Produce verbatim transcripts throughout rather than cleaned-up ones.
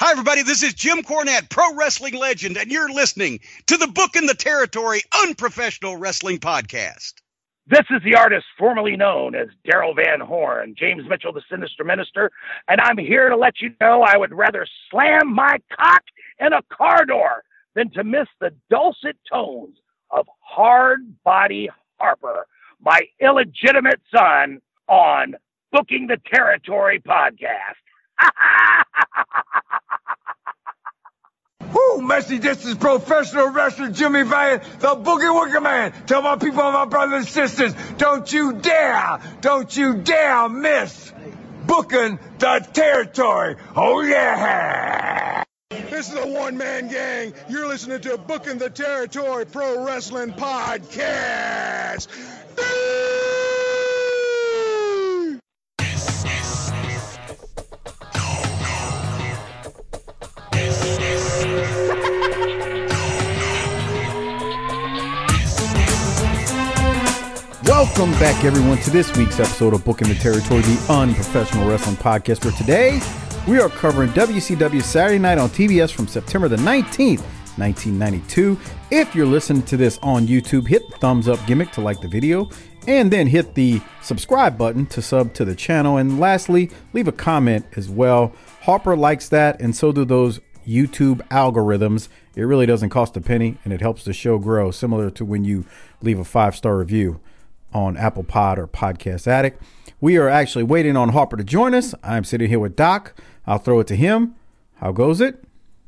Hi, everybody. This is Jim Cornette, pro wrestling legend, and you're listening to the Book in the Territory Unprofessional Wrestling Podcast. This is the artist formerly known as Daryl Van Horn, James Mitchell, the Sinister Minister, and I'm here to let you know I would rather slam my cock in a car door than to miss the dulcet tones of Hard Body Harper, my illegitimate son, on Booking the Territory podcast. Woo, Messi, this is professional wrestler Jimmy Valiant, the Boogie Woogie Man. Tell my people and my brothers and sisters, don't you dare, don't you dare miss Booking the Territory. Oh, yeah. This is a one-man gang. You're listening to Booking the Territory Pro Wrestling Podcast. Welcome back, everyone, to this week's episode of Booking the Territory, the Unprofessional Wrestling Podcast, where today we are covering W C W Saturday Night on T B S from September the nineteenth, nineteen ninety-two. If you're listening to this on YouTube, hit the thumbs up gimmick to like the video, and then hit the subscribe button to sub to the channel. And lastly, leave a comment as well. Harper likes that, and so do those YouTube algorithms. It really doesn't cost a penny, and it helps the show grow, similar to when you leave a five-star review on Apple Pod or Podcast Addict. We are actually waiting on Harper to join us. I'm sitting here with Doc. I'll throw it to him. How goes it?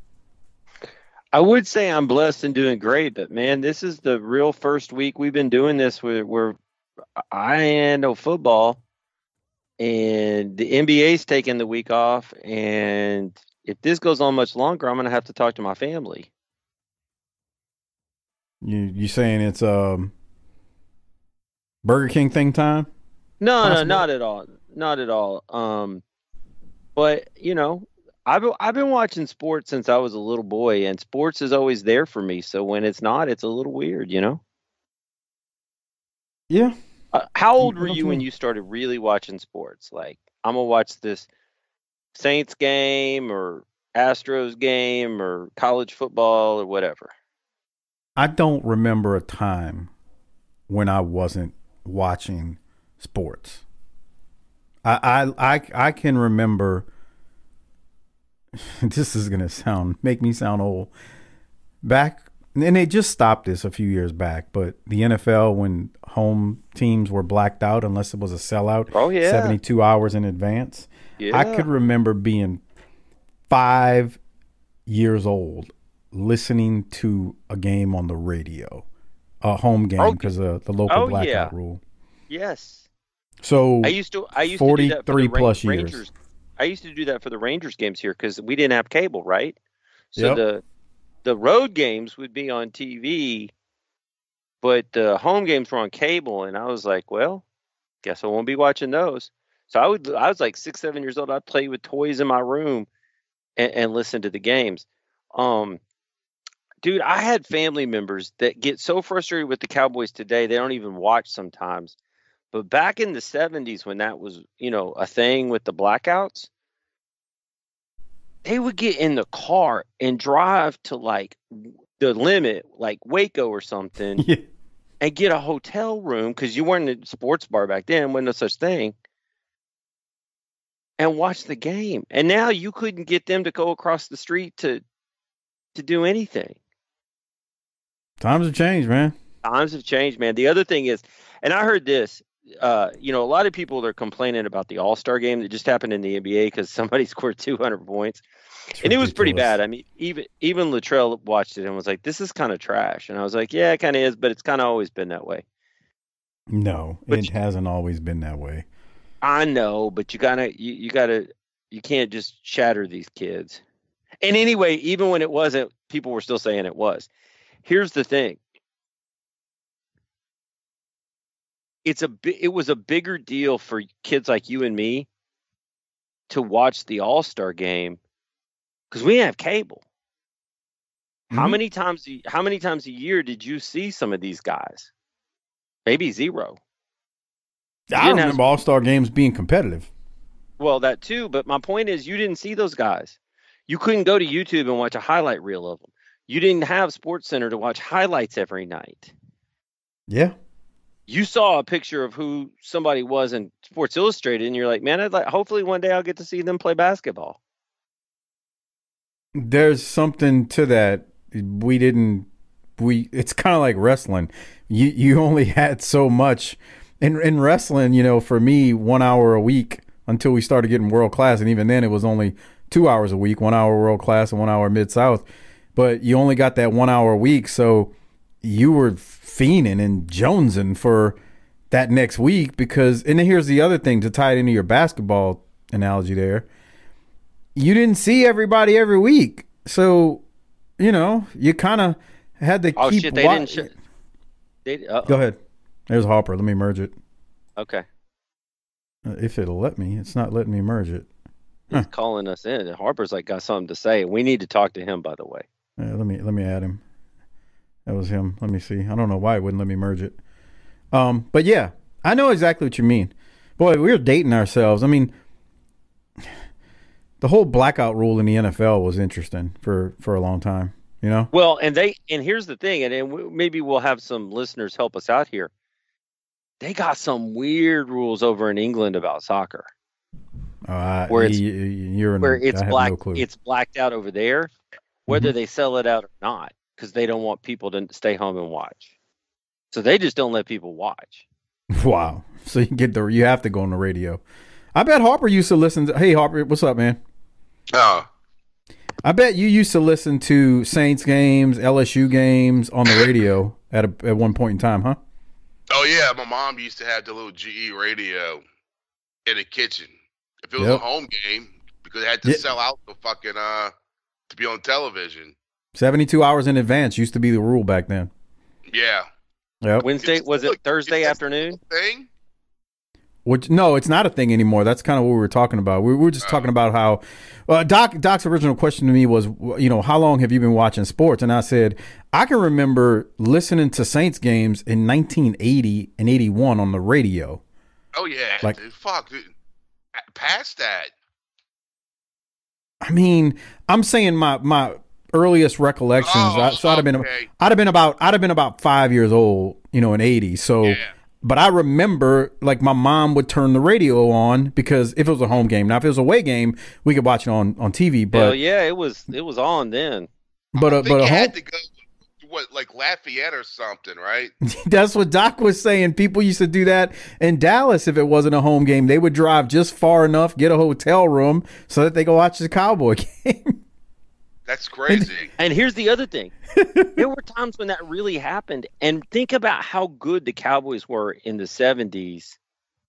I would say I'm blessed and doing great, but man, this is the real first week we've been doing this where, where I handle football and the N B A's taking the week off. And if this goes on much longer, I'm going to have to talk to my family. You you saying it's um Burger King thing time? No, Possible? no, not at all. Not at all. Um, but you know, I've I've been watching sports since I was a little boy, and sports is always there for me. So when it's not, it's a little weird, you know. Yeah. Uh, how old were you when you started really watching sports? Like, I'm gonna watch this Saints game or Astros game or college football or whatever. I don't remember a time when I wasn't watching sports. I I I, I can remember. This is gonna sound make me sound old. Back, and they just stopped this a few years back. But the N F L, when home teams were blacked out unless it was a sellout, oh yeah, seventy-two hours in advance. Yeah. I could remember being five years old listening to a game on the radio. A home game because oh, of the local oh, blackout yeah. rule. Yes. So I used to. I used forty-three to do that for the plus Rangers. years. I used to do that for the Rangers games here because we didn't have cable, right? So yep. the the road games would be on T V, but the home games were on cable, and I was like, well, guess I won't be watching those. So I would. I was like six, seven years old. I'd play with toys in my room and, and listen to the games. Um. Dude, I had family members that get so frustrated with the Cowboys today, they don't even watch sometimes. But back in the seventies, when that was, you know, a thing with the blackouts, they would get in the car and drive to, like, the limit, like Waco or something, yeah. and get a hotel room, because you weren't in a sports bar back then, wasn't no such thing, and watch the game. And now you couldn't get them to go across the street to to do anything. Times have changed, man. Times have changed, man. The other thing is, and I heard this, uh, you know, a lot of people are complaining about the All-Star game that just happened in the N B A because somebody scored two hundred points. It's and ridiculous. It was pretty bad. I mean, even even Luttrell watched it and was like, this is kind of trash. And I was like, yeah, it kind of is, but it's kind of always been that way. No, but it you, hasn't always been that way. I know, but you gotta, you, you gotta, you can't just shatter these kids. And anyway, even when it wasn't, people were still saying it was. Here's the thing. It's a it was a bigger deal for kids like you and me to watch the All-Star game because we didn't have cable. Mm-hmm. How many times how many times a year did you see some of these guys? Maybe zero. I remember have... All-Star games being competitive. Well, that too, but my point is you didn't see those guys. You couldn't go to YouTube and watch a highlight reel of them. You didn't have SportsCenter to watch highlights every night. Yeah. You saw a picture of who somebody was in Sports Illustrated, and you're like, man, I'd like. Hopefully, one day I'll get to see them play basketball. There's something to that. We didn't. We. It's kind of like wrestling. You you only had so much. In in wrestling, you know, for me, one hour a week until we started getting world class, and even then, it was only two hours a week, one hour world class and one hour mid south. But you only got that one hour a week, so you were fiending and jonesing for that next week because. And then here's the other thing to tie it into your basketball analogy there. You didn't see everybody every week, so you know you kind of had to oh, keep. Shit, they wa- didn't. Sh- they, Go ahead. There's Harper. Let me merge it. Okay. Uh, if it'll let me, it's not letting me merge it. He's Huh. calling us in. Harper's like got something to say. We need to talk to him, by the way. Uh, let me let me add him. That was him. Let me see. I don't know why it wouldn't let me merge it. Um, but yeah, I know exactly what you mean. Boy, we were dating ourselves. I mean, the whole blackout rule in the N F L was interesting for, for a long time. You know. Well, and they and here's the thing, and, and we, maybe we'll have some listeners help us out here. They got some weird rules over in England about soccer. Uh, I, where it's, you're in, where it's I have black, no clue. it's blacked out over there, whether Mhm. they sell it out or not, because they don't want people to stay home and watch. So they just don't let people watch. Wow. So you get the you have to go on the radio. I bet Harper used to listen to. Hey Harper, what's up, man? Oh, I bet you used to listen to Saints games, L S U games on the radio at a, at one point in time, huh? oh yeah. My mom used to have the little G E radio in the kitchen. If it was Yep. a home game, because it had to Yeah. sell out the fucking uh to be on television. seventy-two hours in advance used to be the rule back then. Yeah. Yep. Wednesday, was it Look, Thursday it's afternoon? a thing. Which no, it's not a thing anymore. That's kind of what we were talking about. We, we were just Oh. talking about how uh, Doc Doc's original question to me was, you know, how long have you been watching sports? And I said I can remember listening to Saints games in nineteen eighty and eighty-one on the radio. Oh yeah. Like- Dude, fuck. Dude. Past that. I mean, I'm saying my my earliest recollections. Oh, I, so I'd have been okay. I'd have been about I'd have been about five years old, you know, in eighty. So, Yeah. but I remember like my mom would turn the radio on because if it was a home game. Now, if it was a away game, we could watch it on, on T V. Hell But yeah, it was it was on then. but I a, think but a you home, had to go to what, like Lafayette or something, right? that's what Doc was saying. People used to do that in Dallas if it wasn't a home game. They would drive just far enough, get a hotel room so that they could watch the Cowboy game. That's crazy. And here's the other thing. There were times when that really happened. And think about how good the Cowboys were in the seventies.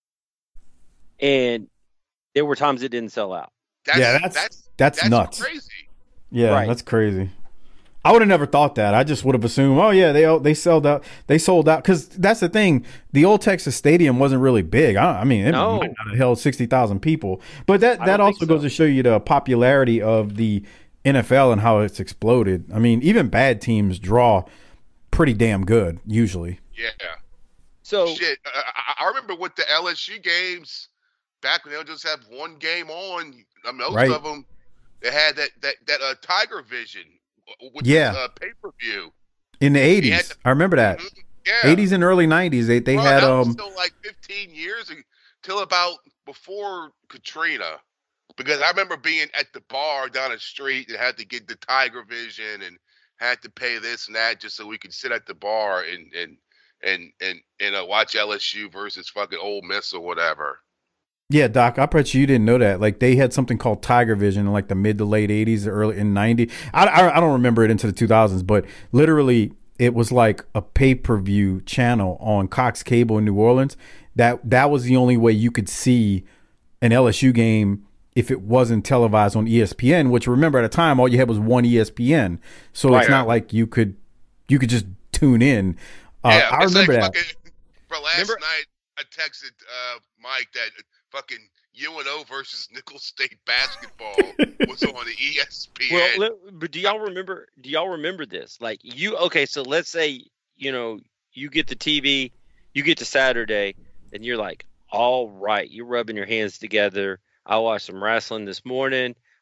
And there were times it didn't sell out. That's, Yeah, that's- that's that's nuts. Crazy. Yeah, Right. that's crazy. I would have never thought that. I just would have assumed, oh yeah, they they sold out. They sold out because that's the thing. The old Texas Stadium wasn't really big. I, I mean, it No. might not have held sixty thousand people, but that I that don't also think goes so. to show you the popularity of the N F L and how it's exploded. I mean, even bad teams draw pretty damn good usually. Yeah. So Shit. I, I I remember with the L S U games back when they would just have one game on. I mean, most Right. of them they had that that that uh, Tiger Vision, with Yeah. uh, pay per view. In the had eighties, to- I remember that. Yeah. eighties and early nineties, they they Bro, had that was um still like fifteen years until about before Katrina, because I remember being at the bar down the street and had to get the Tiger Vision and had to pay this and that just so we could sit at the bar and and and and and uh, watch L S U versus fucking Ole Miss or whatever. Yeah, Doc, I bet you didn't know that. Like they had something called Tiger Vision in like the mid to late eighties, early in ninety. I, I, I don't remember it into the two thousands, but literally it was like a pay-per-view channel on Cox Cable in New Orleans. That that was the only way you could see an L S U game if it wasn't televised on E S P N, which remember at the time all you had was one E S P N. So Right. it's not like you could you could just tune in. Uh, yeah, I it's remember like that. fucking, for last Remember- night, I texted uh, Mike that fucking U N O versus Nicholls State basketball was on the E S P N. well, let- but do y'all remember? Do y'all remember this? Like you, okay? So let's say you know you get the T V, you get to Saturday, and you're like, all right, you're rubbing your hands together. I watched some wrestling this morning.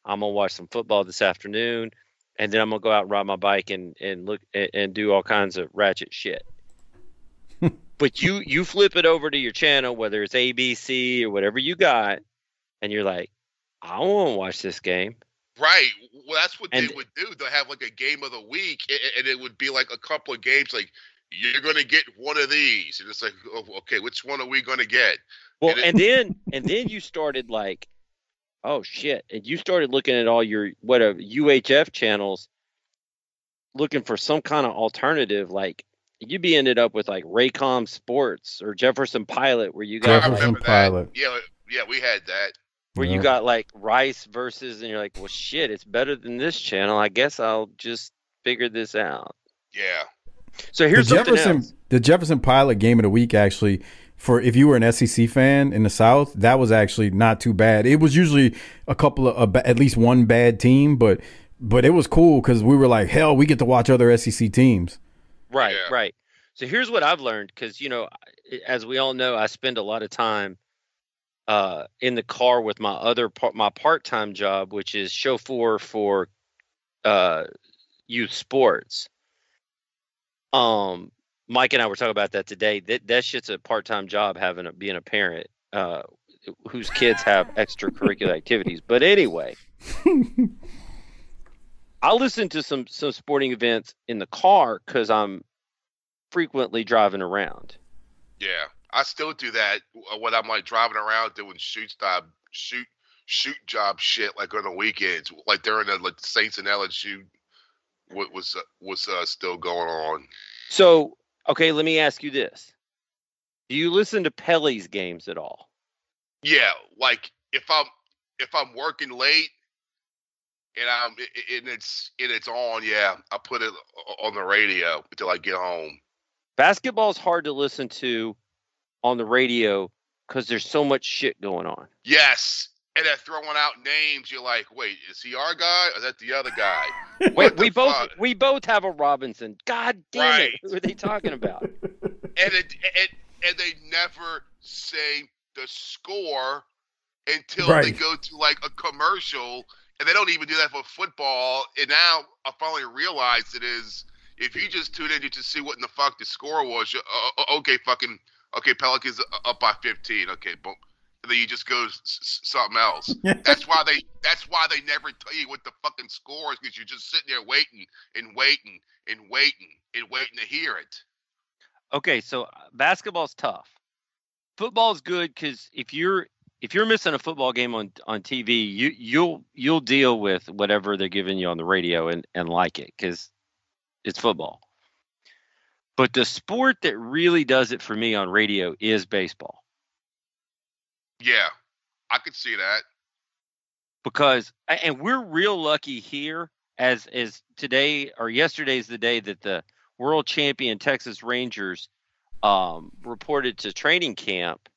I'm gonna watch some football this afternoon, and then I'm gonna go out and ride my bike and and look and, and do all kinds of ratchet shit. But you you flip it over to your channel, whether it's A B C or whatever you got, and you're like, I want to watch this game. Right. Well, that's what And- they would do. They'll have like a game of the week, a- and it would be like a couple of games. Like, you're going to get one of these, and it's like, oh, okay, which one are we going to get? Well, And it- and then and then you started like, oh shit, and you started looking at all your what a U H F channels, looking for some kind of alternative. Like you'd be ended up with like Raycom Sports or Jefferson Pilot, where you I got Jefferson like, remember Pilot. that. Yeah, yeah, we had that. where Yeah. you got like Rice versus, and you're like, well, shit, it's better than this channel. I guess I'll just figure this out. Yeah. So here's the something Jefferson, else. the Jefferson Pilot game of the week, actually, for if you were an S E C fan in the South, that was actually not too bad. It was usually a couple of, a ba- at least one bad team, but but it was cool because we were like, hell, we get to watch other S E C teams. Right, Yeah. right. So here's what I've learned, because you know, as we all know, I spend a lot of time uh, in the car with my other part, my part-time job, which is chauffeur for uh, youth sports. Um, Mike and I were talking about that today. That that shit's a part-time job, having a, being a parent uh, whose kids have extracurricular activities. But anyway, I listen to some some sporting events in the car because I'm frequently driving around. Yeah. I still do that when I'm like driving around doing shoot stop, shoot, shoot job shit like on the weekends, like during the like Saints and L S U what was uh, was uh, still going on. So, okay, let me ask you this. Do you listen to Pelly's games at all? Yeah, like if I'm if I'm working late and I'm and it's and it's on, yeah, I put it on the radio until I get home. Basketball's hard to listen to on the radio because there's so much shit going on. Yes, and they're throwing out names. You're like, wait, is he our guy or is that the other guy? Wait, What we the both fuck? we both have a Robinson. God damn Right. it! Who are they talking about? and it, and and they never say the score until Right. they go to like a commercial, and they don't even do that for football. And now I finally realized it is if you just tune in to see what in the fuck the score was. You, uh, uh, okay, fucking okay, Pelicans up by fifteen. Okay, boom. And then you just go s- s- something else. That's why they. That's why they never tell you what the fucking score is, because you're just sitting there waiting and waiting and waiting and waiting to hear it. Okay, so uh, basketball's tough. Football's good because if you're if you're missing a football game on, on T V, you you'll you'll deal with whatever they're giving you on the radio and, and like it because it's football. But the sport that really does it for me on radio is baseball, Yeah, I could see that. because and we're real lucky here as as today or yesterday's the day that the world champion Texas Rangers um, reported to training camp.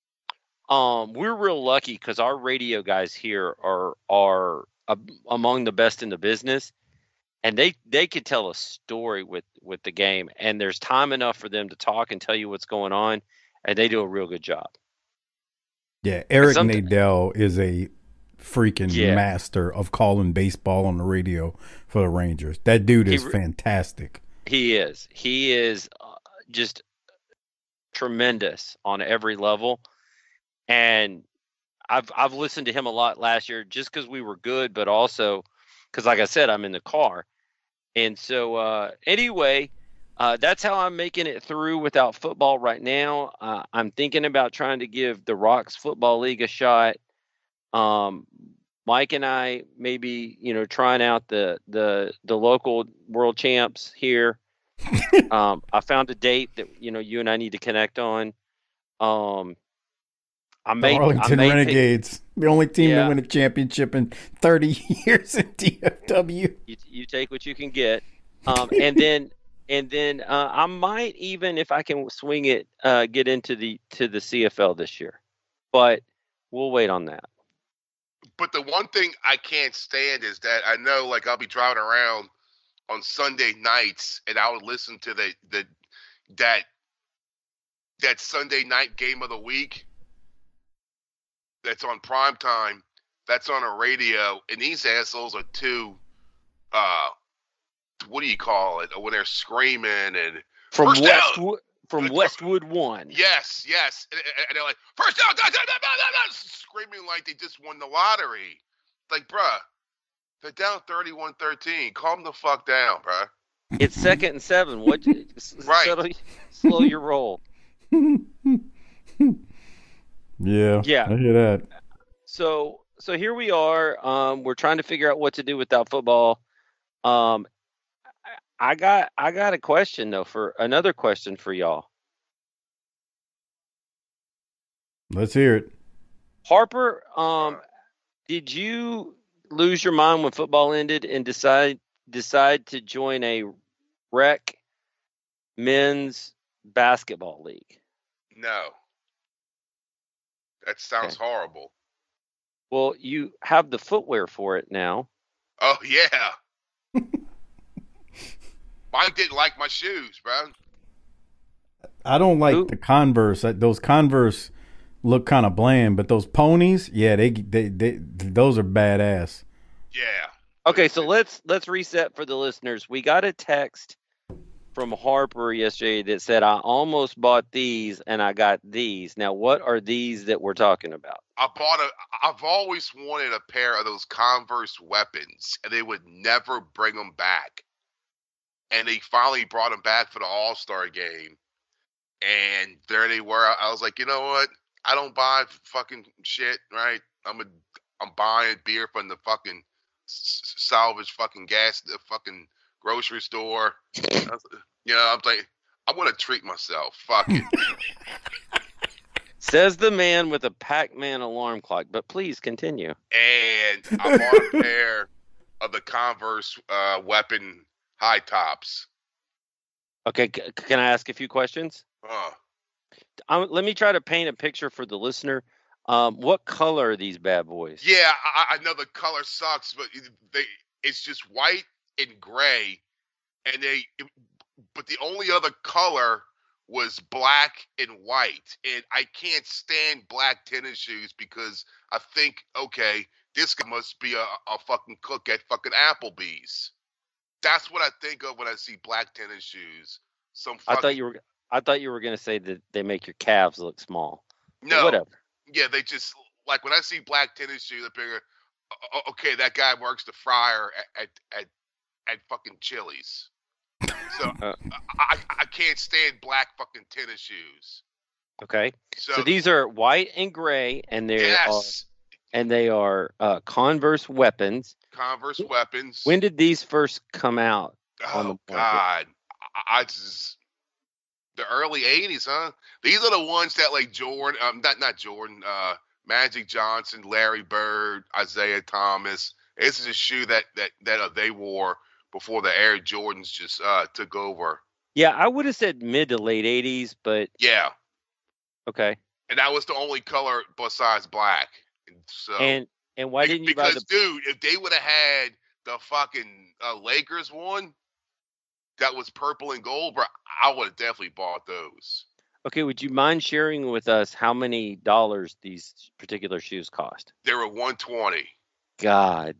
Um, we're real lucky because our radio guys here are are uh, among the best in the business, and they they could tell a story with with the game, and there's time enough for them to talk and tell you what's going on, and they do a real good job. Yeah, Eric Something- Nadell is a freaking Yeah. master of calling baseball on the radio for the Rangers. That dude He is re- fantastic. He is. He is uh, just tremendous on every level. And I've I've listened to him a lot last year just because we were good, but also because, like I said, I'm in the car. And so uh, anyway, uh, that's how I'm making it through without football right now. Uh, I'm thinking about trying to give the Rocks Football League a shot. Um, Mike and I maybe, you know, trying out the the the local world champs here. um, I found a date that, you know, you and I need to connect on. Um, I The may, I Arlington may pick- Renegades, the only team Yeah. to win a championship in thirty years in D F W. you, you take what you can get. Um, and then and then uh, I might even, if I can swing it, uh, get into the to the C F L this year. But we'll wait on that. But the one thing I can't stand is that I know, like, I'll be driving around on Sunday nights, and I would listen to the the that that Sunday night game of the week that's on prime time. that's on a radio, and these assholes are too, uh, what do you call it? When they're screaming and from first down! Westwood, from Westwood One. Yes, yes, and, and they're like first down, da, da, da, da, da, da, screaming like they just won the lottery. Like, bruh, they're down thirty-one thirteen. Calm the fuck down, bruh. It's second and seven. What? Right. Settle, slow your roll. Yeah. Yeah. I hear that. So, so here we are. Um, we're trying to figure out what to do without football. Um, I got, I got a question though. For another question for y'all. Let's hear it. Harper, um, did you lose your mind when football ended and decide decide to join a rec men's basketball league? No. That sounds Okay. horrible. Well, you have the footwear for it now. Oh, yeah. Mike didn't like my shoes, bro. I don't like Who? the Converse. Uh, Those Converse look kind of bland, but those ponies, yeah, they, they, they, those are badass. Yeah. Okay, so let's let's reset for the listeners. We got a text from Harper yesterday that said, I almost bought these and I got these. Now, what are these that we're talking about? I bought a. I've always wanted a pair of those Converse weapons, and they would never bring them back. And they finally brought them back for the All-Star game, and there they were. I was like, you know what? I don't buy fucking shit, right? I'm a. I'm buying beer from the fucking s- salvage fucking gas, the fucking grocery store. I was- You know, I'm like, I want to treat myself. Fuck it. Says the man with a Pac-Man alarm clock, but please continue. And I bought a pair of the Converse uh, weapon high tops. Okay, c- can I ask a few questions? Uh, Um, let me try to paint a picture for the listener. Um, what color are these bad boys? yeah, I, I know the color sucks, but they it's just white and gray, and they. But the only other color was black and white, and I can't stand black tennis shoes because I think, okay, this guy must be a, a fucking cook at fucking Applebee's. That's what I think of when I see black tennis shoes. Some I fucking, thought you were. I thought you were going to say that they make your calves look small. But no, whatever. yeah, they just like when I see black tennis shoes, I figure, o- o- okay, that guy works the fryer at at at, at fucking Chili's. So Uh. I, I can't stand black fucking tennis shoes. Okay. So, So these are white and gray, and they are yes, and they are uh, Converse weapons. Converse weapons. When did these first come out? on the Oh market? God, I, I just the early eighties, huh? These are the ones that like Jordan, um, not not Jordan, uh, Magic Johnson, Larry Bird, Isaiah Thomas. This is a shoe that that that uh, they wore before the Air Jordans just uh, took over. Yeah, I would have said mid to late eighties, but Yeah, okay. and that was the only color besides black. And so And and why didn't you buy because the? dude, if they would have had the fucking uh, Lakers one that was purple and gold, bro, I would have definitely bought those. Okay, would you mind sharing with us how many dollars these particular shoes cost? They were one twenty. God,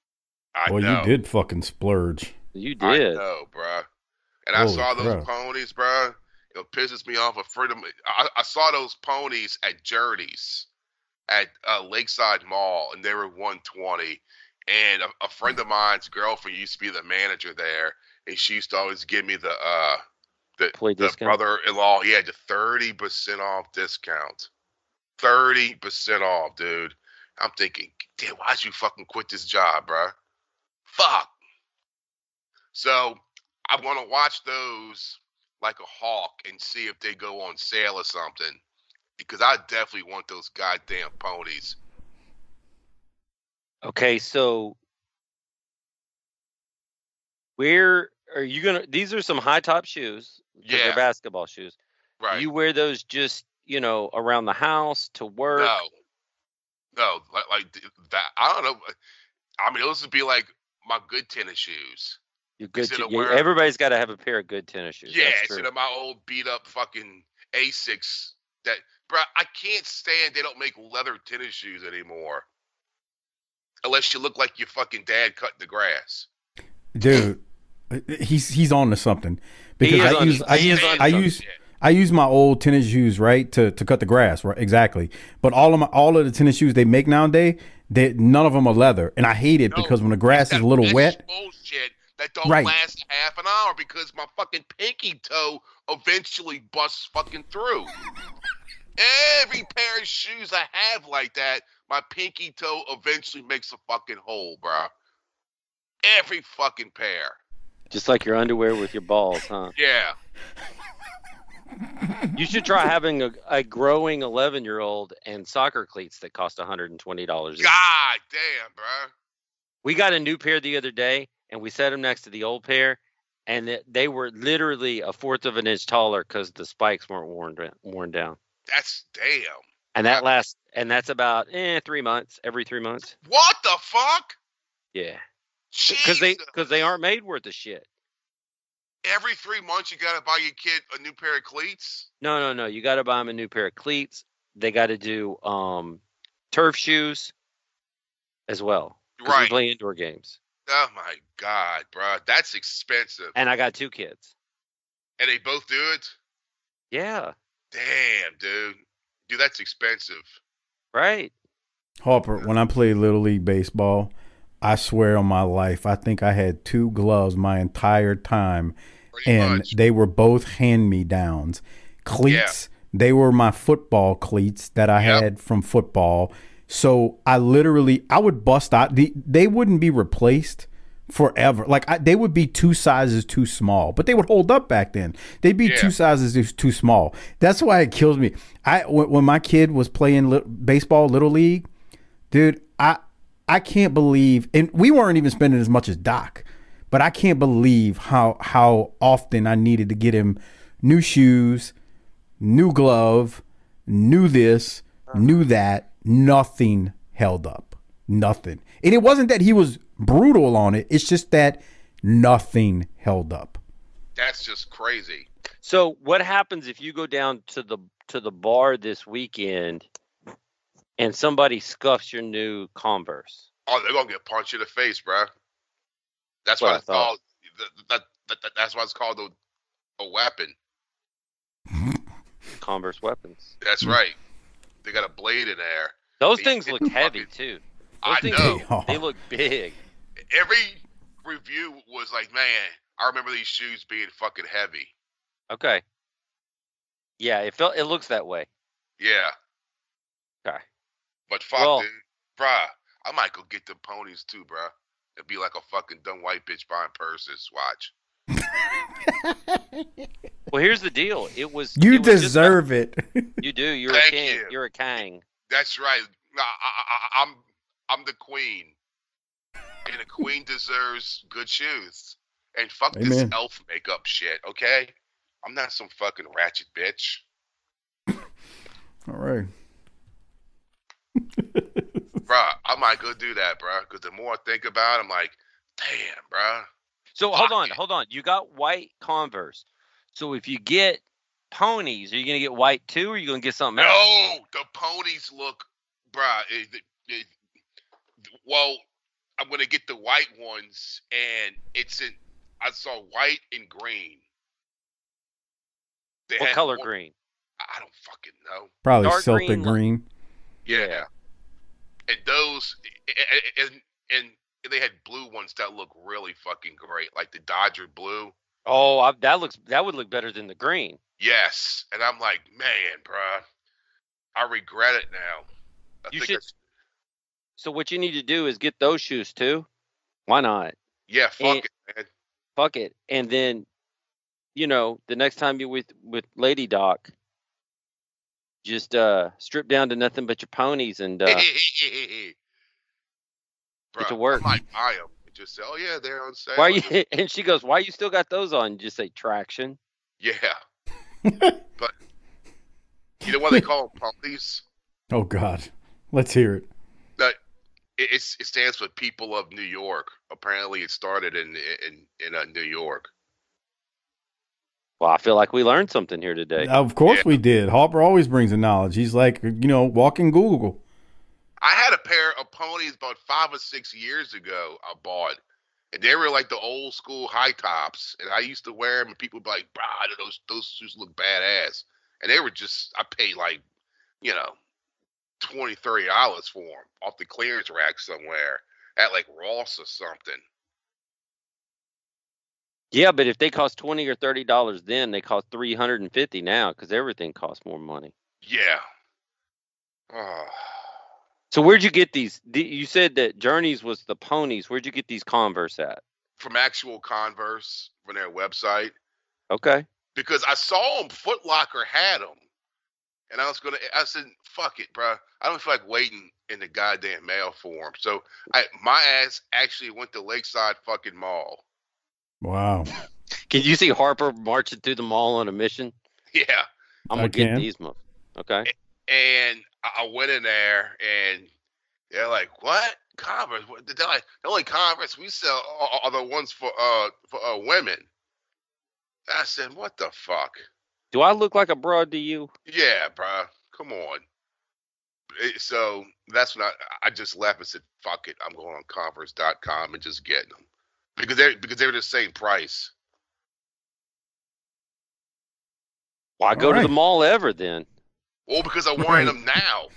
I Well, know. you did fucking splurge. you I did. know, bruh. And I Holy saw those crap. ponies, bruh. It pisses me off. A friend of mine, I, I saw those ponies at Journeys at uh, Lakeside Mall, and they were one twenty. And a, a friend of mine's girlfriend used to be the manager there, and she used to always give me the uh the, Play the discount? brother-in-law. He had the thirty percent off discount. thirty percent off, dude. I'm thinking, damn, why'd you fucking quit this job, bruh? Fuck. So I'm gonna watch those like a hawk and see if they go on sale or something, because I definitely want those goddamn ponies. Okay, so where are you gonna? These are some high top shoes. 'Cause Yeah. they're basketball shoes. Right? You wear those just you know around the house to work. No, no, like, like th- that. I don't know. I mean, those would be like my good tennis shoes. You're good. Instead To, of yeah, wearing- everybody's got to have a pair of good tennis shoes. Yeah, That's instead true. of my old beat up fucking Asics. That, bro, I can't stand they don't make leather tennis shoes anymore. Unless you look like your fucking dad cutting the grass. Dude, he's he's on to something. Because I on- use I he is use on I something, use yeah. I use my old tennis shoes, right, to, to cut the grass, right? Exactly. But all of my all of the tennis shoes they make nowadays, they none of them are leather, and I hate it No, because when the grass it's is that a little mesh wet, bullshit that don't Right. last half an hour because my fucking pinky toe eventually busts fucking through. Every pair of shoes I have like that, my pinky toe eventually makes a fucking hole, bro. Every fucking pair. Just like your underwear with your balls, huh? Yeah. You should try having a, a growing eleven-year-old and soccer cleats that cost one hundred twenty dollars. God damn, bro. We got a new pair the other day, and we set them next to the old pair, and th- they were literally a fourth of an inch taller because the spikes weren't worn da- worn down. That's damn. And that lasts, and that's about eh, three months, every three months. What the fuck? Yeah, because they Jesus. because they aren't made worth of shit. Every three months you gotta buy your kid a new pair of cleats? No, no, no. You got to buy them a new pair of cleats. They got to do um, turf shoes as well. 'Cause we Right. play indoor games, Oh my god, bro. That's expensive. and I got two kids. And they both do it? Yeah, Damn, dude. Dude, that's expensive. right. Harper, when I played Little League Baseball, I swear on my life, I think I had two gloves my entire time, Pretty and much. they were both hand-me-downs. Cleats, they were my football cleats that I Yep. had from football. So I literally, I would bust out. The, they wouldn't be replaced forever. Like I, they would be two sizes too small, but they would hold up back then. They'd be Yeah. two sizes too- too small. That's why it kills me. I when, when my kid was playing li- baseball, Little League, dude, I I can't believe, and we weren't even spending as much as Doc, but I can't believe how how often I needed to get him new shoes, new glove, new this, new that. Nothing held up. Nothing. And it wasn't that he was brutal on it. It's just that nothing held up. That's just crazy. So what happens if you go down to the to the bar this weekend and somebody scuffs your new Converse? Oh, they're gonna get punched in the face, bro. That's What why I it's thought. called that, that, that, that- that's why it's called a, a weapon. Converse weapons. That's right. They got a blade in there. Those They- things they look heavy fucking- too. Those I things know. Look, they look big. Every review was like, man, I remember these shoes being fucking heavy. Okay. Yeah, it felt it looks that way. Yeah. Okay. But fuck, Well- dude. Bruh, I might go get them ponies too, bruh. It'd be like a fucking dumb white bitch buying purses. Watch. Well, here's the deal. It was You it was just- deserve it. you do. You're a Thank king. you. You're a king. That's right. I, I, I, I'm I'm the queen, and the queen deserves good shoes. And fuck this Amen. elf makeup shit, okay? I'm not some fucking ratchet bitch. All right. Bruh, I might go do that, bruh. Because the more I think about it, I'm like, damn, bruh. So hold on, Fuck. hold on. You got white Converse. So if you get ponies, are you gonna get white too, or are you gonna get something else? No, the ponies look, bruh. It, it, it, well, I'm gonna get the white ones, and it's in. I saw white and green. They What had color one- green? I don't fucking know. Probably Dark Celtic green, green. Yeah. Yeah. And those, and, and and they had blue ones that look really fucking great, like the Dodger blue. Oh, I, that looks that would look better than the green. Yes, and I'm like, man, bruh, I regret it now. I You think should- it's- So what you need to do is get those shoes too. Why not? yeah, fuck and- it, man. Fuck it. And then, you know, the next time you're with with Lady Doc, just uh strip down to nothing but your ponies and uh Bruh, to work. I might buy them and just say, oh yeah, they're on sale. why are you and she goes, why you still got those on? You just say traction. Yeah, but you know why they call them ponies? Oh God. Let's hear it. That it, it's, it stands for People of New York. Apparently, it started in in in uh, New York. Well, I feel like we learned something here today. Of course Yeah. we did. Harper always brings the knowledge. He's like, you know, walking Google. I had a pair of ponies about five or six years ago. I bought, and they were like the old school high tops, and I used to wear them. And people would be like, "Bro, those those shoes look badass," and they were just. I paid like, you know, twenty, thirty dollars for them off the clearance rack somewhere at like Ross or something. Yeah, but if they cost twenty or thirty dollars then, they cost three hundred and fifty now because everything costs more money. Yeah. Oh. So where'd you get these? You said that Journeys was the ponies. Where'd you get these Converse at? From actual Converse from their website. Okay. Because I saw them, Foot Locker had them, and I was gonna. I said, "Fuck it, bro. I don't feel like waiting in the goddamn mail for them." So I, my ass actually went to Lakeside fucking Mall. Wow. Can you see Harper marching through the mall on a mission? Yeah. I'm gonna I get can. these mo- Okay. And I went in there, and they're like, "What Converse? What- They're like, the only Converse we sell are, are the ones for uh for uh, women." I said, "What the fuck?" Do I look like a broad to you? Yeah, bro. Come on. It- So that's when I, I just left and said, "Fuck it, I'm going on Converse dot com and just getting them because they because they were the same price." Why go All to right. the mall ever then? Well, because I'm wearing them now.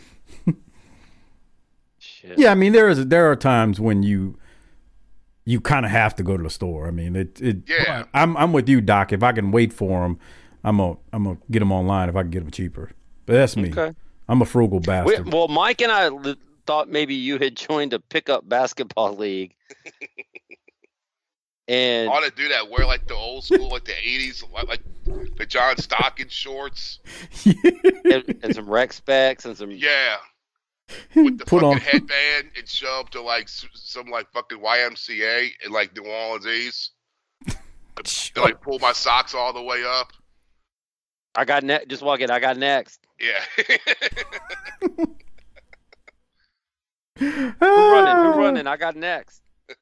Shit. Yeah, I mean there is there are times when you you kind of have to go to the store. I mean it. it Yeah. I'm I'm with you, Doc. If I can wait for them, I'm gonna I'm gonna get them online if I can get them cheaper. But that's me. Okay. I'm a frugal We, bastard. well, Mike and I li- thought maybe you had joined a pickup basketball league. And I ought to do that. Wear like the old school, like the eighties, like, like the John Stockton shorts. and, and some rec specs and some Yeah. With the Put fucking on. headband and show up to like s- some like fucking Y M C A in like New Orleans East. And, like pull my socks all the way up. I got next. Just walk in. I got next. Yeah. Who running? Who running? I got next.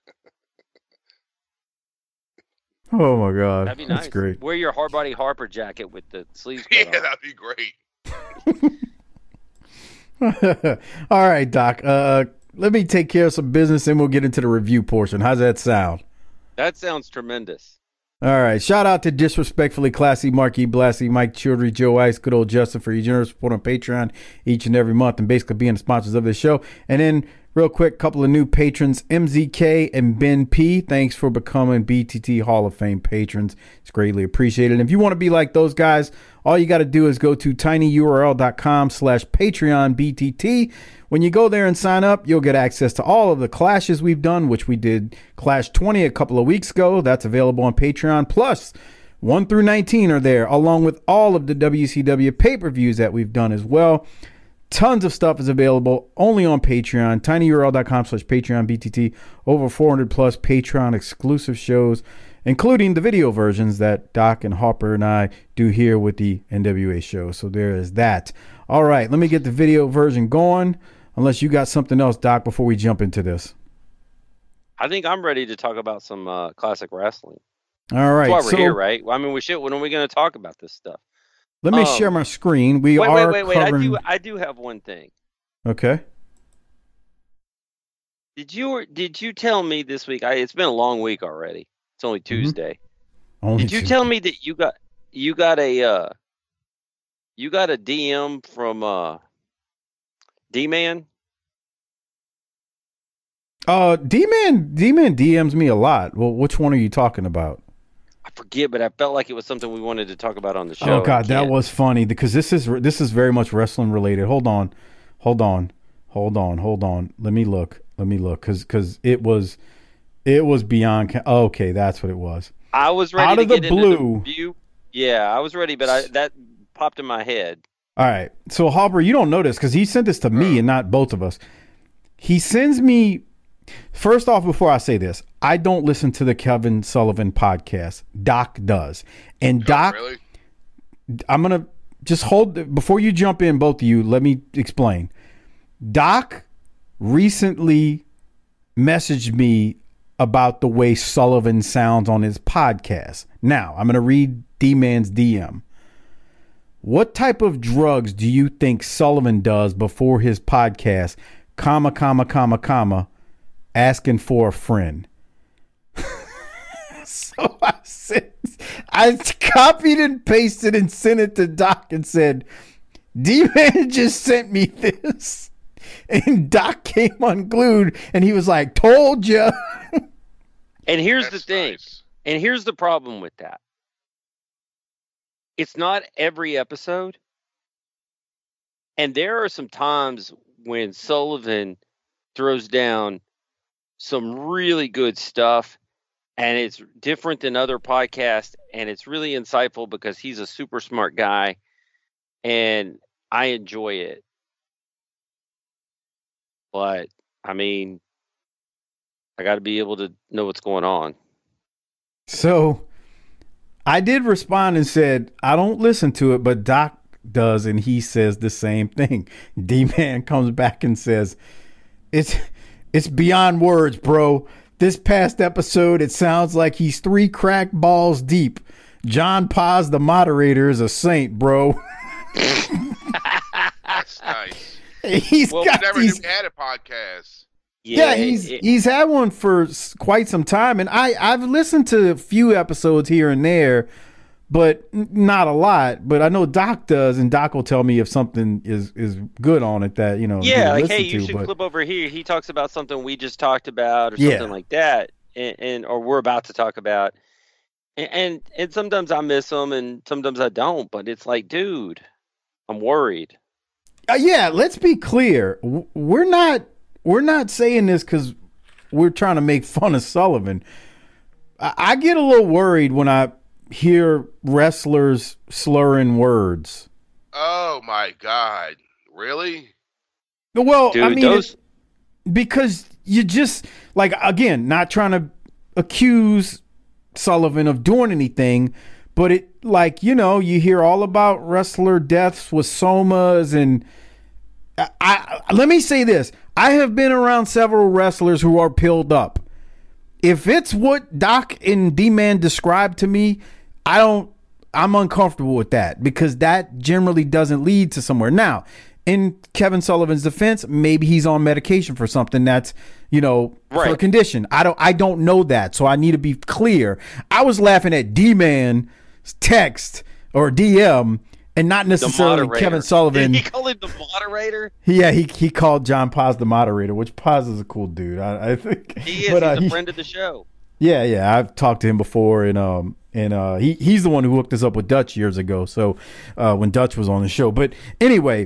Oh my god, That'd be that's nice. great. Wear your hard body Harper jacket with the sleeves yeah, cut off. that'd be great. All right, Doc. Uh, let me take care of some business, and we'll get into the review portion. How's that sound? That sounds tremendous. All right. Shout out to Disrespectfully Classy, Marky Blassie, Mike Childry, Joe Ice, good old Justin for your generous support on Patreon each and every month and basically being the sponsors of this show. And then, real quick, couple of new patrons, M Z K and Ben P. Thanks for becoming B T T Hall of Fame patrons. It's greatly appreciated. And if you want to be like those guys, all you got to do is go to tinyurl.com slash Patreon BTT. When you go there and sign up, you'll get access to all of the clashes we've done, which we did Clash twenty a couple of weeks ago. That's available on Patreon. Plus, one through nineteen are there, along with all of the W C W pay-per-views that we've done as well. Tons of stuff is available only on Patreon, tinyurl.com slash Patreon BTT. Over four hundred plus Patreon exclusive shows, including the video versions that Doc and Harper and I do here with the N W A show. So there is that. All right, let me get the video version going. Unless you got something else, Doc, before we jump into this. I think I'm ready to talk about some uh, classic wrestling. All right. That's why we're so here, right? I mean, we should. When are we going to talk about this stuff? let me Um, share my screen. We Wait, are wait, wait, wait. I covering... do. I do have one thing. Okay. Did you did you tell me this week? I, it's been a long week already. It's only Tuesday. Only Did you two. tell me that you got you got a uh, you got a D M from uh, D-Man? Uh, D-Man, D-Man D Ms me a lot. Well, which one are you talking about? I forget, but I felt like it was something we wanted to talk about on the show. Oh God, I that can't. was funny because this is this is very much wrestling related. Hold on, hold on, hold on, hold on. Let me look. Let me look because because it was it was beyond. ca- Oh, okay, that's what it was. I was ready Out to of the get into blue. review. Yeah, I was ready, but I that popped in my head. All right, so Harper, you don't know this because he sent this to me and not both of us. He sends me. First off, before I say this, I don't listen to the Kevin Sullivan podcast. Doc does, and Oh, Doc. really? I'm going to just hold before you jump in, both of you. Let me explain. Doc recently messaged me about the way Sullivan sounds on his podcast. Now, I'm going to read D-Man's D M. What type of drugs do you think Sullivan does before his podcast comma, comma, comma, comma, asking for a friend. So I said, I copied and pasted and sent it to Doc and said, D-Man just sent me this. And Doc came unglued and he was like, told ya. And here's That's the thing. nice. And here's the problem with that. It's not every episode. And there are some times when Sullivan throws down some really good stuff, and it's different than other podcasts, and it's really insightful because he's a super smart guy, and I enjoy it. But, I mean, I got to be able to know what's going on. So I did respond and said, I don't listen to it, but Doc does, and he says the same thing. D-Man comes back and says, it's it's beyond words, bro. This past episode, it sounds like he's three crack balls deep. John Paz, the moderator, is a saint, bro. That's nice. He's Well, got I never these. knew we had a podcast. Yeah, he's it- he's had one for s- quite some time, and I I've listened to a few episodes here and there, but n- not a lot. But I know Doc does, and Doc will tell me if something is is good on it that you know. he yeah, can like, listen hey, you to, should but- clip over here. He talks about something we just talked about or Yeah. something like that, and, and or we're about to talk about. And, and and sometimes I miss them, and sometimes I don't. But it's like, dude, I'm worried. Uh, yeah, let's be clear. W- We're not we're not saying this because we're trying to make fun of Sullivan. I, I get a little worried when I hear wrestlers slurring words. Oh my God! Really? Well, Dude, I mean, those- it- because you just like again, not trying to accuse Sullivan of doing anything, but it like you know you hear all about wrestler deaths with somas and. I, I let me say this. I have been around several wrestlers who are pilled up. If it's what Doc and D-Man described to me, I don't I'm uncomfortable with that because that generally doesn't lead to somewhere. Now, in Kevin Sullivan's defense, maybe he's on medication for something that's, you know, for a Right. condition. I don't I don't know that, so I need to be clear. I was laughing at D-Man's text or D M and not The necessarily moderator. Kevin Sullivan. Did he call him the moderator? Yeah, he he called John Paz the moderator, which Paz is a cool dude. I, I think He is. But, uh, He's a he- friend of the show. Yeah, yeah, I've talked to him before, and um, and uh, he he's the one who hooked us up with Dutch years ago. So, uh, when Dutch was on the show, but anyway,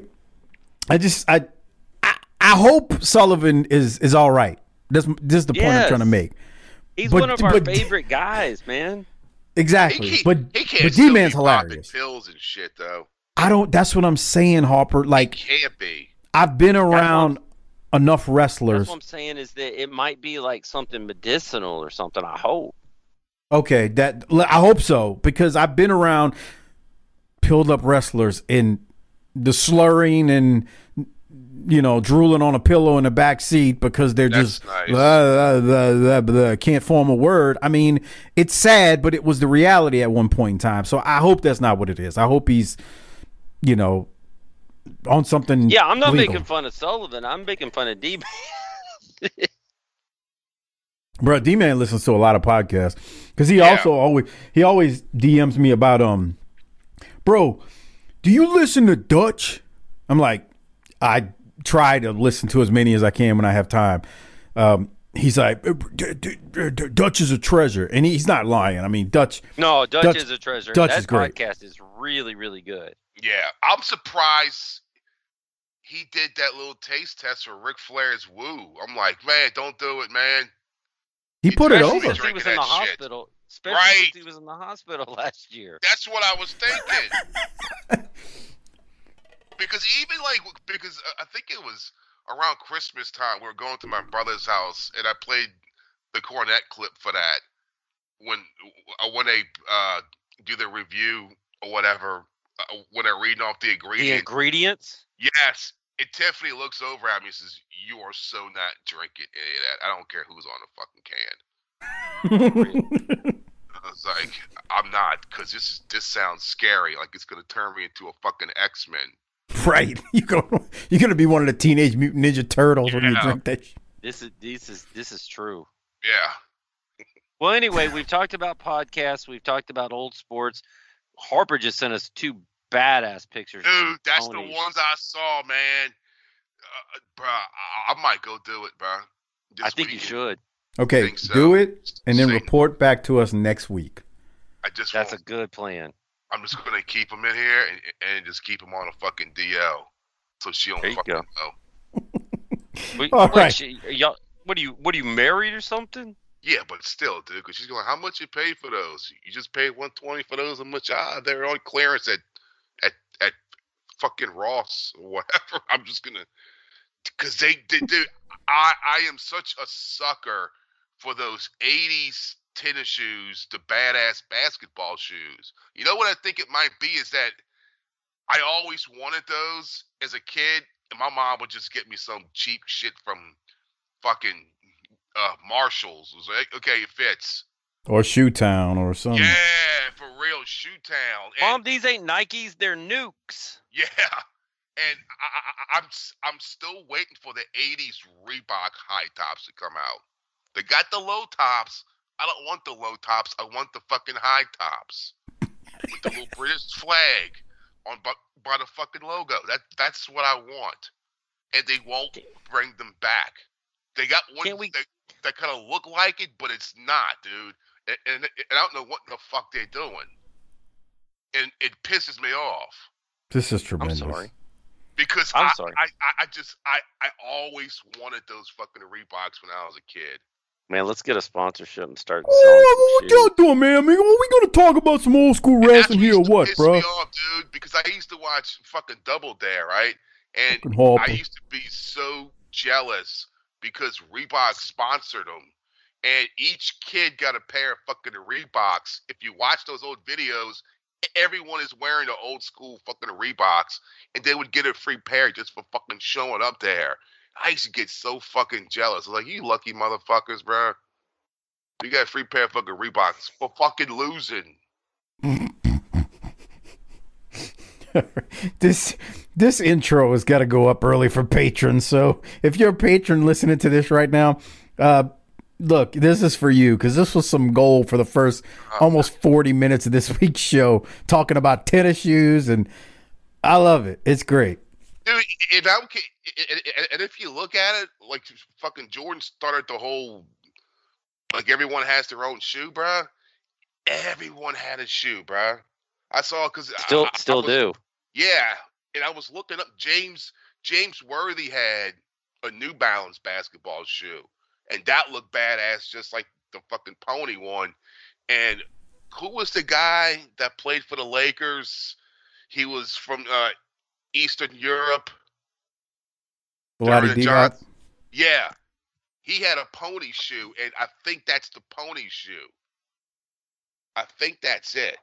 I just I I, I hope Sullivan is is all right. That's this is the point I'm Yes. trying to make. He's But- one of our but- favorite guys, man. Exactly, He, can't- but he can't but still D-Man's be popping hilarious. pills and shit though. I don't. That's what I'm saying, Harper. Like Can't be. I've been around enough That's wrestlers. what I'm saying is that it might be like something medicinal or something. I hope. Okay, that I hope so because I've been around pilled up wrestlers and the slurring and you know drooling on a pillow in the back seat because they're That's just nice. blah, blah, blah, blah, blah, can't form a word. I mean, it's sad, but it was the reality at one point in time. So I hope that's not what it is. I hope he's, you know, on something. Yeah, I'm not legal. making fun of Sullivan. I'm making fun of D-Man. Bro, D-Man listens to a lot of podcasts because he Yeah. also always he always D Ms me about um, bro, do you listen to Dutch? I'm like, I try to listen to as many as I can when I have time. Um, he's like, "D- d- d- d- Dutch is a treasure, and he's not lying. I mean, Dutch. No, Dutch, Dutch- is a treasure. Dutch that is great. podcast is really, really good. Yeah, I'm surprised he did that little taste test for Ric Flair's Woo. I'm like, man, don't do it, man. He put it Especially over. Since he was in the Drinking that shit. hospital. Especially Right. since he was in the hospital last year. That's what I was thinking. Because even like, because uh, I think it was around Christmas time, we were going to my brother's house, and I played the Cornette clip for that when uh, when they uh, do the review or whatever, uh, when they're reading off the The ingredients. ingredients? Yes. And Tiffany looks over at me and says, "You are so not drinking any of that. I don't care who's on the fucking can." I was like, "I'm not, because this this sounds scary. Like it's gonna turn me into a fucking X-Men." Right. You go. You're gonna be one of the Teenage Mutant Ninja Turtles when you Yeah. drink that. Sh- This is this is this is true. Yeah. Well, anyway, we've talked about podcasts. We've talked about old sports. Harper just sent us two badass pictures. of Dude, that's ponies. the ones I saw, man. Uh, bro, I, I might go do it, bro. This I think you weekend. should. okay, think so. do it, and then Same. report back to us next week. I just That's a want, good plan. I'm just gonna keep them in here and, and just keep them on a fucking D L, so she don't There you fucking go. know. Wait, All wait, right. she- y'all, what are you? What are you married or something? Yeah, but still, dude, because she's going, how much you pay for those? You just paid one twenty for those. How much? Ah, they're on clearance at at at fucking Ross or whatever. I'm just gonna, because they did. Dude, I I am such a sucker for those eighties tennis shoes, the badass basketball shoes. You know what I think it might be is that I always wanted those as a kid, and my mom would just get me some cheap shit from fucking uh, Marshalls. It was like, okay, it fits. Or Shoe Town or something. Yeah, for real, Shoe Town. And, Mom, these ain't Nikes. They're Nukes. yeah, and I, I, I'm s- I'm still waiting for the eighties Reebok high tops to come out. They got the low tops. I don't want the low tops. I want the fucking high tops with the little British flag on by, by the fucking logo. That that's what I want. And they won't bring them back. They got ones Can't we- that, that kind of look like it, but it's not, dude. And, and, and I don't know what the fuck they're doing. And it pisses me off. This is I'm tremendous. sorry. Because I'm I, sorry. I, I, I just I, I always wanted those fucking Reeboks when I was a kid. Man, let's get a sponsorship and start Oh, selling what some y'all shoes. doing, man? I mean, are we gonna talk about some old school And that's wrestling here or used to what, piss bro? me off, dude, because I used to watch fucking Double Dare, right? And Fucking Harper. I used to be so jealous because Reebok sponsored them. And each kid got a pair of fucking Reeboks. If you watch those old videos, everyone is wearing the old school fucking Reeboks, and they would get a free pair just for fucking showing up there. I used to get so fucking jealous. I was like, you lucky motherfuckers, bro. You got a free pair of fucking Reeboks for fucking losing. this this intro has got to go up early for patrons. So if you're a patron listening to this right now, uh, look, this is for you because this was some gold for the first almost forty minutes of this week's show, talking about tennis shoes, and I love it. It's great. Dude, if I and if you look at it, like fucking Jordan started the whole, like everyone has their own shoe, bruh. Everyone had a shoe, bruh. I saw because Still, I, still I was, do. Yeah, and I was looking up. James James Worthy had a New Balance basketball shoe, and that looked badass, just like the fucking pony one. And who was the guy that played for the Lakers? He was from uh, Eastern Europe. Vlade Darren Divac. Johnson. Yeah, he had a pony shoe, and I think that's the pony shoe. I think that's it.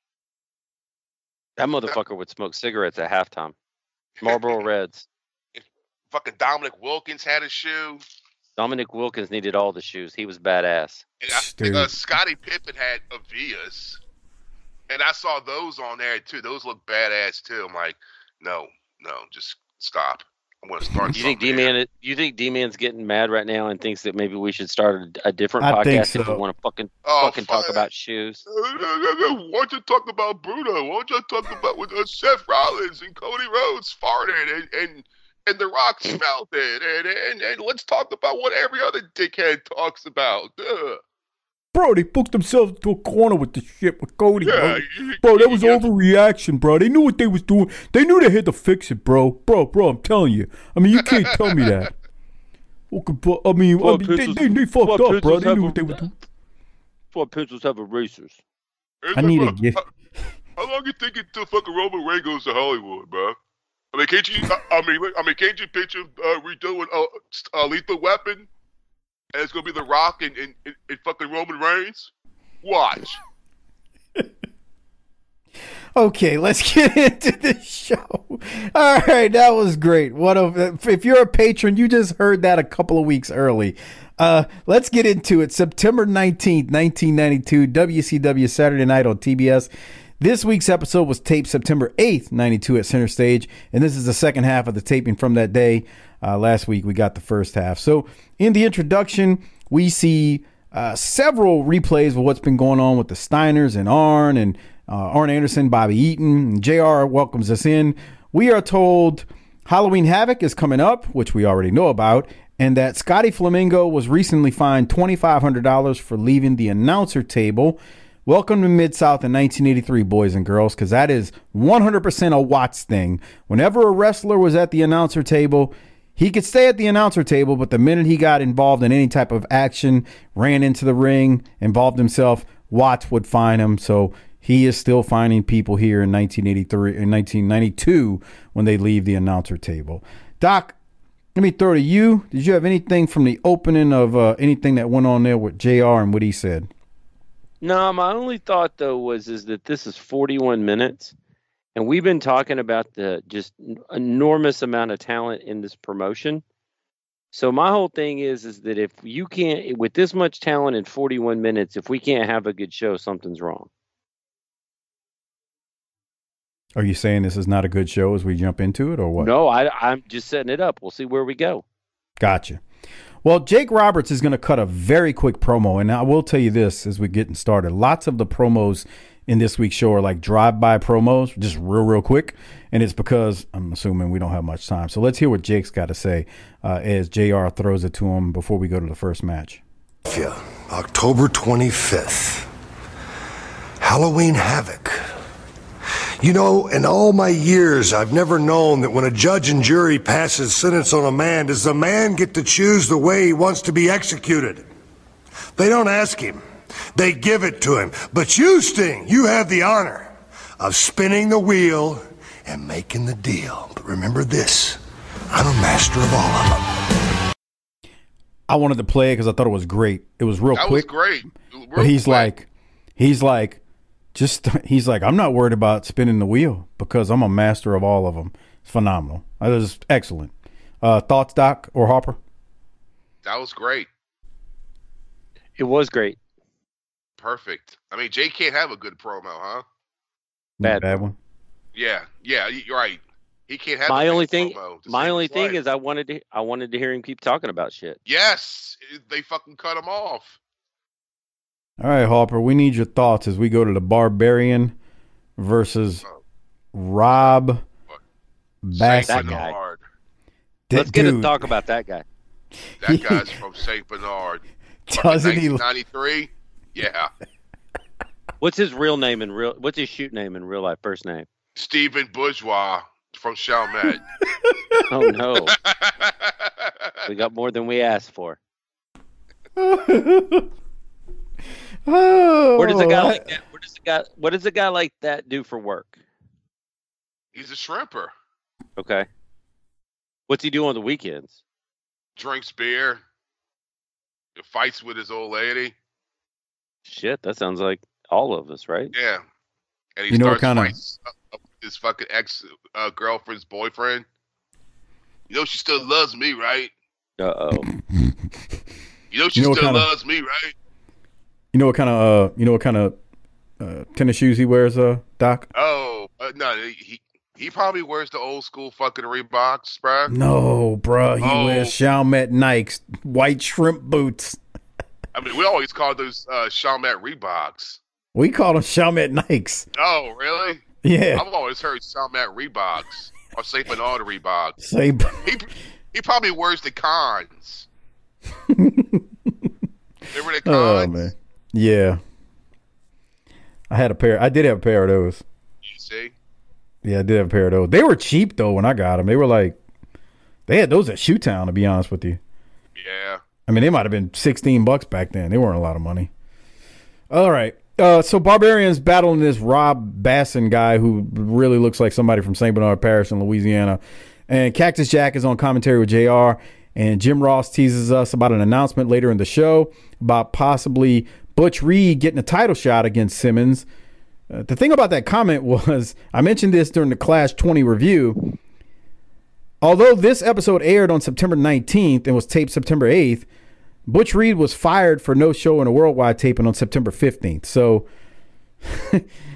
That motherfucker would smoke cigarettes at halftime. Marlboro Reds. Fucking Dominic Wilkins had a shoe. Dominic Wilkins needed all the shoes. He was badass. And I think uh, Scottie Pippen had Avias. And I saw those on there too. Those look badass too. I'm like, no, no, just stop. I'm gonna start. You think something D-Man? You think D-Man's getting mad right now and thinks that maybe we should start a, a different I think podcast if we so. want to fucking Oh, fucking talk fuck. about shoes? Why don't you talk about Bruno? Why don't you talk about with uh, Seth Rollins and Cody Rhodes farted and and, and The Rock smelled it and, and and let's talk about what every other dickhead talks about. Ugh. Bro, they booked themselves into a corner with the shit with Cody, Yeah, bro. you- Bro, that was you- overreaction, bro. They knew what they was doing. They knew they had to fix it, bro. Bro, bro, I'm telling you. I mean, you can't tell me that. Okay, bro, I mean, I mean they, they, they fucked up, bro. They knew what they were doing. Why pencils have erasers? I need to get... How, how long you think it till fucking Roman Reigns goes to Hollywood, bro? I mean, can't you? I, I mean, I mean, can't you picture uh, redoing uh, uh, Lethal Weapon? And it's gonna be The Rock and, and, and, and fucking Roman Reigns. Watch. Okay, let's get into the show. All right, that was great. What of if you're a patron, you just heard that a couple of weeks early. Uh, let's get into it. September nineteenth, nineteen ninety-two, W C W Saturday Night on T B S. This week's episode was taped September eighth, ninety-two at Center Stage, and this is the second half of the taping from that day. Uh, last week, we got the first half. So in the introduction, we see uh, several replays of what's been going on with the Steiners and Arn and uh, Arn Anderson, Bobby Eaton, and J R welcomes us in. We are told Halloween Havoc is coming up, which we already know about, and that Scotty Flamingo was recently fined twenty-five hundred dollars for leaving the announcer table. Welcome to Mid-South in nineteen eighty-three, boys and girls, because that is one hundred percent a Watts thing. Whenever a wrestler was at the announcer table, he could stay at the announcer table, but the minute he got involved in any type of action, ran into the ring, involved himself, Watts would fine him. So he is still fining people here in nineteen eighty-three, in nineteen ninety-two, when they leave the announcer table. Doc, let me throw to you. Did you have anything from the opening of uh, anything that went on there with J R and what he said? No, my only thought though was is that this is forty-one minutes, and we've been talking about the just enormous amount of talent in this promotion. So my whole thing is is that if you can't, with this much talent in forty-one minutes, if we can't have a good show, something's wrong. Are you saying this is not a good show as we jump into it, or what? No, I, I'm just setting it up. We'll see where we go. Gotcha. Well, Jake Roberts is going to cut a very quick promo, and I will tell you this as we're getting started. Lots of the promos in this week's show are like drive-by promos, just real, real quick, and it's because I'm assuming we don't have much time. So let's hear what Jake's got to say uh, as J R throws it to him before we go to the first match. Yeah, October twenty-fifth, Halloween Havoc. You know, in all my years, I've never known that when a judge and jury passes sentence on a man, does the man get to choose the way he wants to be executed? They don't ask him. They give it to him. But you, Sting, you have the honor of spinning the wheel and making the deal. But remember this, I'm a master of all of them. I wanted to play it because I thought it was great. It was real that quick. That was great. Real but he's quick. like, he's like, Just he's like, I'm not worried about spinning the wheel because I'm a master of all of them. It's phenomenal. That was excellent. Uh, thoughts, Doc or Harper? That was great. It was great. Perfect. I mean, Jay can't have a good promo, huh? Bad, bad one. Yeah, yeah, you're right. He can't have. My a only big thing, promo to my save only his thing life. is I wanted to, I wanted to hear him keep talking about shit. Yes, they fucking cut him off. All right, Harper, we need your thoughts as we go to the Barbarian versus Rob Saint Backlund. Bernard. Let's get to talk about that guy. That guy's from Saint Bernard. Doesn't he? nineteen ninety-three? Yeah. What's his real name in real? What's his shoot name in real life? First name? Stephen Bourgeois from Chalmette. Oh no, we got more than we asked for. Oh, Where does a guy like that? Where does a guy? What does a guy like that do for work? He's a shrimper. Okay. What's he do on the weekends? Drinks beer. Fights with his old lady. Shit, that sounds like all of us, right? Yeah. And he You know what starts kinda- fights with his fucking ex uh, girlfriend's boyfriend. You know she still loves me, right? Uh oh. You know she You know what still kinda- loves me, right? You know what kind of uh, you know what kind of uh, tennis shoes he wears, uh, Doc? Oh uh, no, he he probably wears the old school fucking Reeboks, bruh. No, bruh. He Oh. wears Chalmette Nikes, white shrimp boots. I mean, we always call those uh, Chalmette Reeboks. We call them Chalmette Nikes. Oh, really? Yeah. I've always heard Chalmette Reeboks or Saint Bernard Reeboks. Say, He he probably wears the cons. Remember the cons? oh man, yeah. I had a pair. I did have a pair of those. You see? Yeah, I did have a pair of those. They were cheap though when I got them. They were like, they had those at Shoetown. To be honest with you, Yeah. I mean they might have been sixteen bucks back then. They weren't a lot of money. All right. Uh, so Barbarian's battling this Rob Basson guy who really looks like somebody from Saint Bernard Parish in Louisiana. And Cactus Jack is on commentary with J R. And Jim Ross teases us about an announcement later in the show about possibly Butch Reed getting a title shot against Simmons. Uh, the thing about that comment was, I mentioned this during the Clash twenty review. Although this episode aired on September nineteenth and was taped September eighth, Butch Reed was fired for no show in a worldwide taping on September fifteenth. So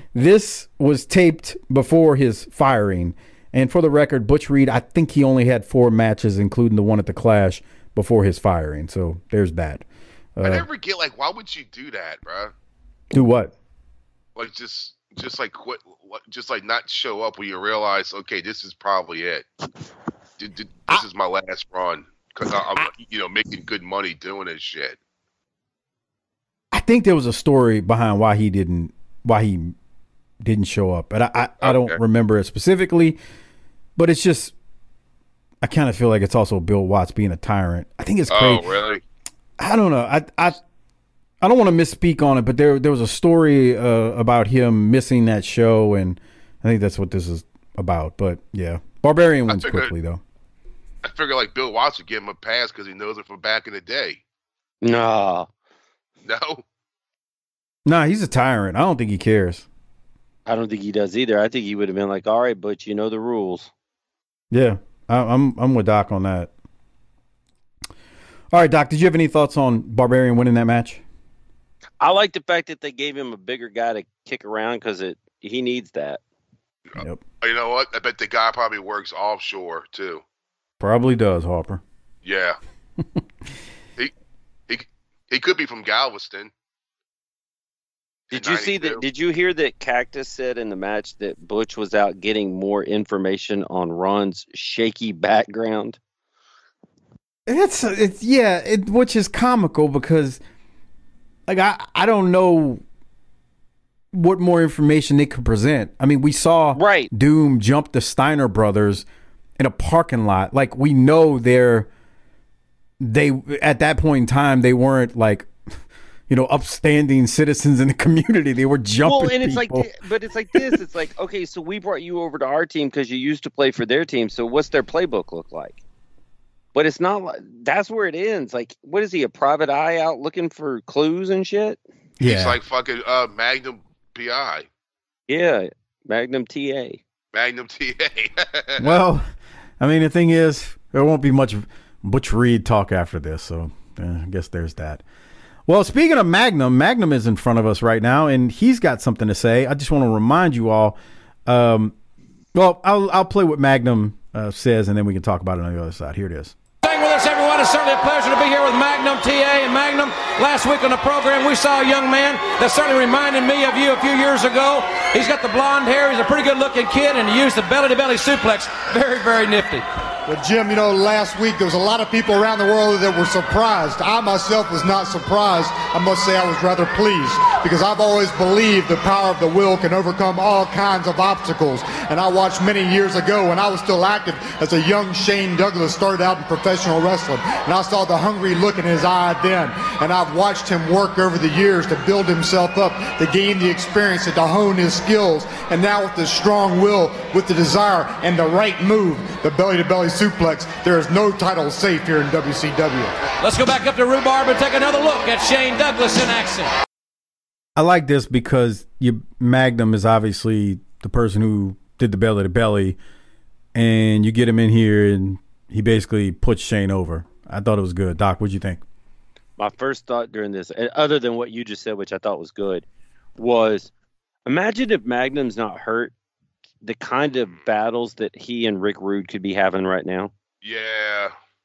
this was taped before his firing. And for the record, Butch Reed, I think he only had four matches, including the one at the Clash, before his firing. So there's that. Uh, I never get, like, why would you do that, bro? Do what? Like, just, just like quit, just like not show up when you realize, okay, this is probably it. This I, is my last run because I'm, you know, making good money doing this shit. I think there was a story behind why he didn't, why he didn't show up, but I, I, I don't okay. remember it specifically. But it's just, I kind of feel like it's also Bill Watts being a tyrant. I think it's crazy. Oh, really? I don't know. I, I, I don't want to misspeak on it, but there, there was a story uh, about him missing that show, and I think that's what this is about. But yeah, Barbarian wins figured, quickly though. I figure like Bill Watts would give him a pass because he knows it from back in the day. No. No. Nah, he's a tyrant. I don't think he cares. I don't think he does either. I think he would have been like, all right, but you know the rules. Yeah, I, I'm I'm with Doc on that. All right, Doc, did you have any thoughts on Barbarian winning that match? I like the fact that they gave him a bigger guy to kick around because it he needs that. Yep. You know what? I bet the guy probably works offshore too. Probably does, Harper. Yeah. he he he could be from Galveston. Did you see that? Did you hear that Cactus said in the match that Butch was out getting more information on Ron's shaky background? It's it's yeah, it, which is comical because, like, I I don't know what more information they could present. I mean, we saw right. Doom jump the Steiner brothers in a parking lot. Like, we know they're they at that point in time they weren't like, you know, upstanding citizens in the community. They were jumping. Well, and it's people. like, but it's like this. It's like, okay, so we brought you over to our team because you used to play for their team. So what's their playbook look like? But it's not like that's where it ends. Like, what is he, a private eye out looking for clues and shit? Yeah. He's like fucking uh, Magnum P I. Yeah, Magnum T A. Magnum T A. Well, I mean, the thing is, there won't be much Butch Reed talk after this, so uh, I guess there's that. Well, speaking of Magnum, Magnum is in front of us right now, and he's got something to say. I just want to remind you all. Um, well, I'll I'll play what Magnum uh, says, and then we can talk about it on the other side. Here it is. Staying with us, everyone. It's certainly a pleasure to be here with Magnum T A and Magnum. Last week on the program, we saw a young man that certainly reminded me of you a few years ago. He's got the blonde hair. He's a pretty good-looking kid, and he used the belly-to-belly suplex. Very, very nifty. Well, Jim, you know, last week there was a lot of people around the world that were surprised. I myself was not surprised. I must say I was rather pleased because I've always believed the power of the will can overcome all kinds of obstacles. And I watched many years ago when I was still active as a young Shane Douglas started out in professional wrestling. And I saw the hungry look in his eye then. And I've watched him work over the years to build himself up, to gain the experience and to hone his skills. And now with the strong will, with the desire and the right move, the belly-to-belly suplex, there is no title safe here in W C W. Let's go back up to Rhubarb and take another look at Shane Douglas in action. I like this because you, Magnum is obviously the person who did the belly to belly, and you get him in here and he basically puts Shane over. I thought it was good. Doc, what'd you think? My first thought during this, other than what you just said, which I thought was good, was imagine if Magnum's not hurt, the kind of battles that he and Rick Rude could be having right now. Yeah.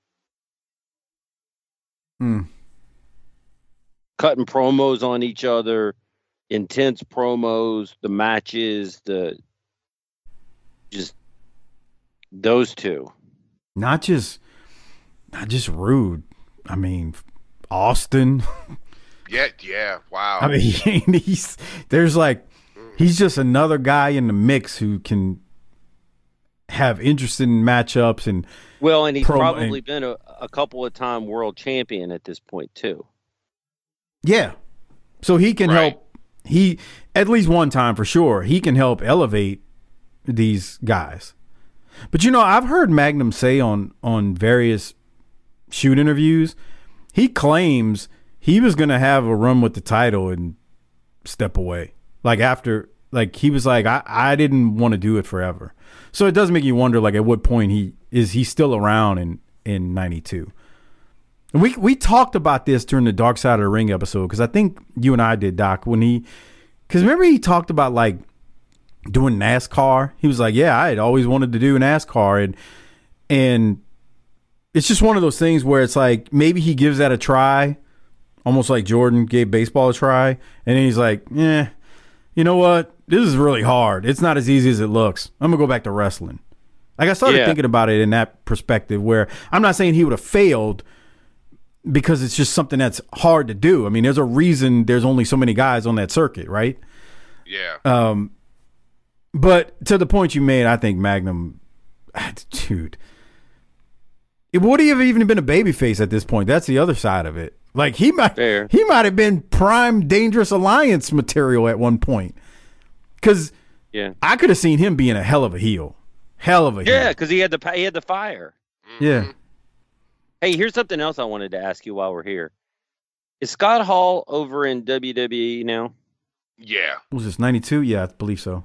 Hmm. Cutting promos on each other, intense promos, the matches, the just those two. Not just, not just Rude. I mean, Austin. Yeah, yeah. Wow. I mean, he's there's like. He's just another guy in the mix who can have interesting matchups and well, and he's pro- probably and, been a, a couple of time world champion at this point too. Yeah, so he can right. help. He at least one time for sure. He can help elevate these guys. But you know, I've heard Magnum say on on various shoot interviews, he claims he was going to have a run with the title and step away. Like after, like he was like, I, I didn't want to do it forever. So it does make you wonder, like at what point he is he still around in in ninety-two. And we we talked about this during the Dark Side of the Ring episode because I think you and I did, Doc, when he, because remember he talked about like doing NASCAR. He was like, yeah, I had always wanted to do NASCAR. And, and it's just one of those things where it's like, maybe he gives that a try, almost like Jordan gave baseball a try. And then he's like, eh, you know what? This is really hard. It's not as easy as it looks. I'm going to go back to wrestling. Like, I started Yeah. thinking about it in that perspective where I'm not saying he would have failed because it's just something that's hard to do. I mean, there's a reason there's only so many guys on that circuit, right? Yeah. Um, but to the point you made, I think Magnum, dude, it would he have even been a babyface at this point? That's the other side of it. Like, he might, Fair. he might have been prime Dangerous Alliance material at one point. Because Yeah. I could have seen him being a hell of a heel. Hell of a Yeah, heel. because he had the he had the fire. Yeah. Hey, here's something else I wanted to ask you while we're here. Is Scott Hall over in W W E now? Yeah. Was this ninety-two? Yeah, I believe so.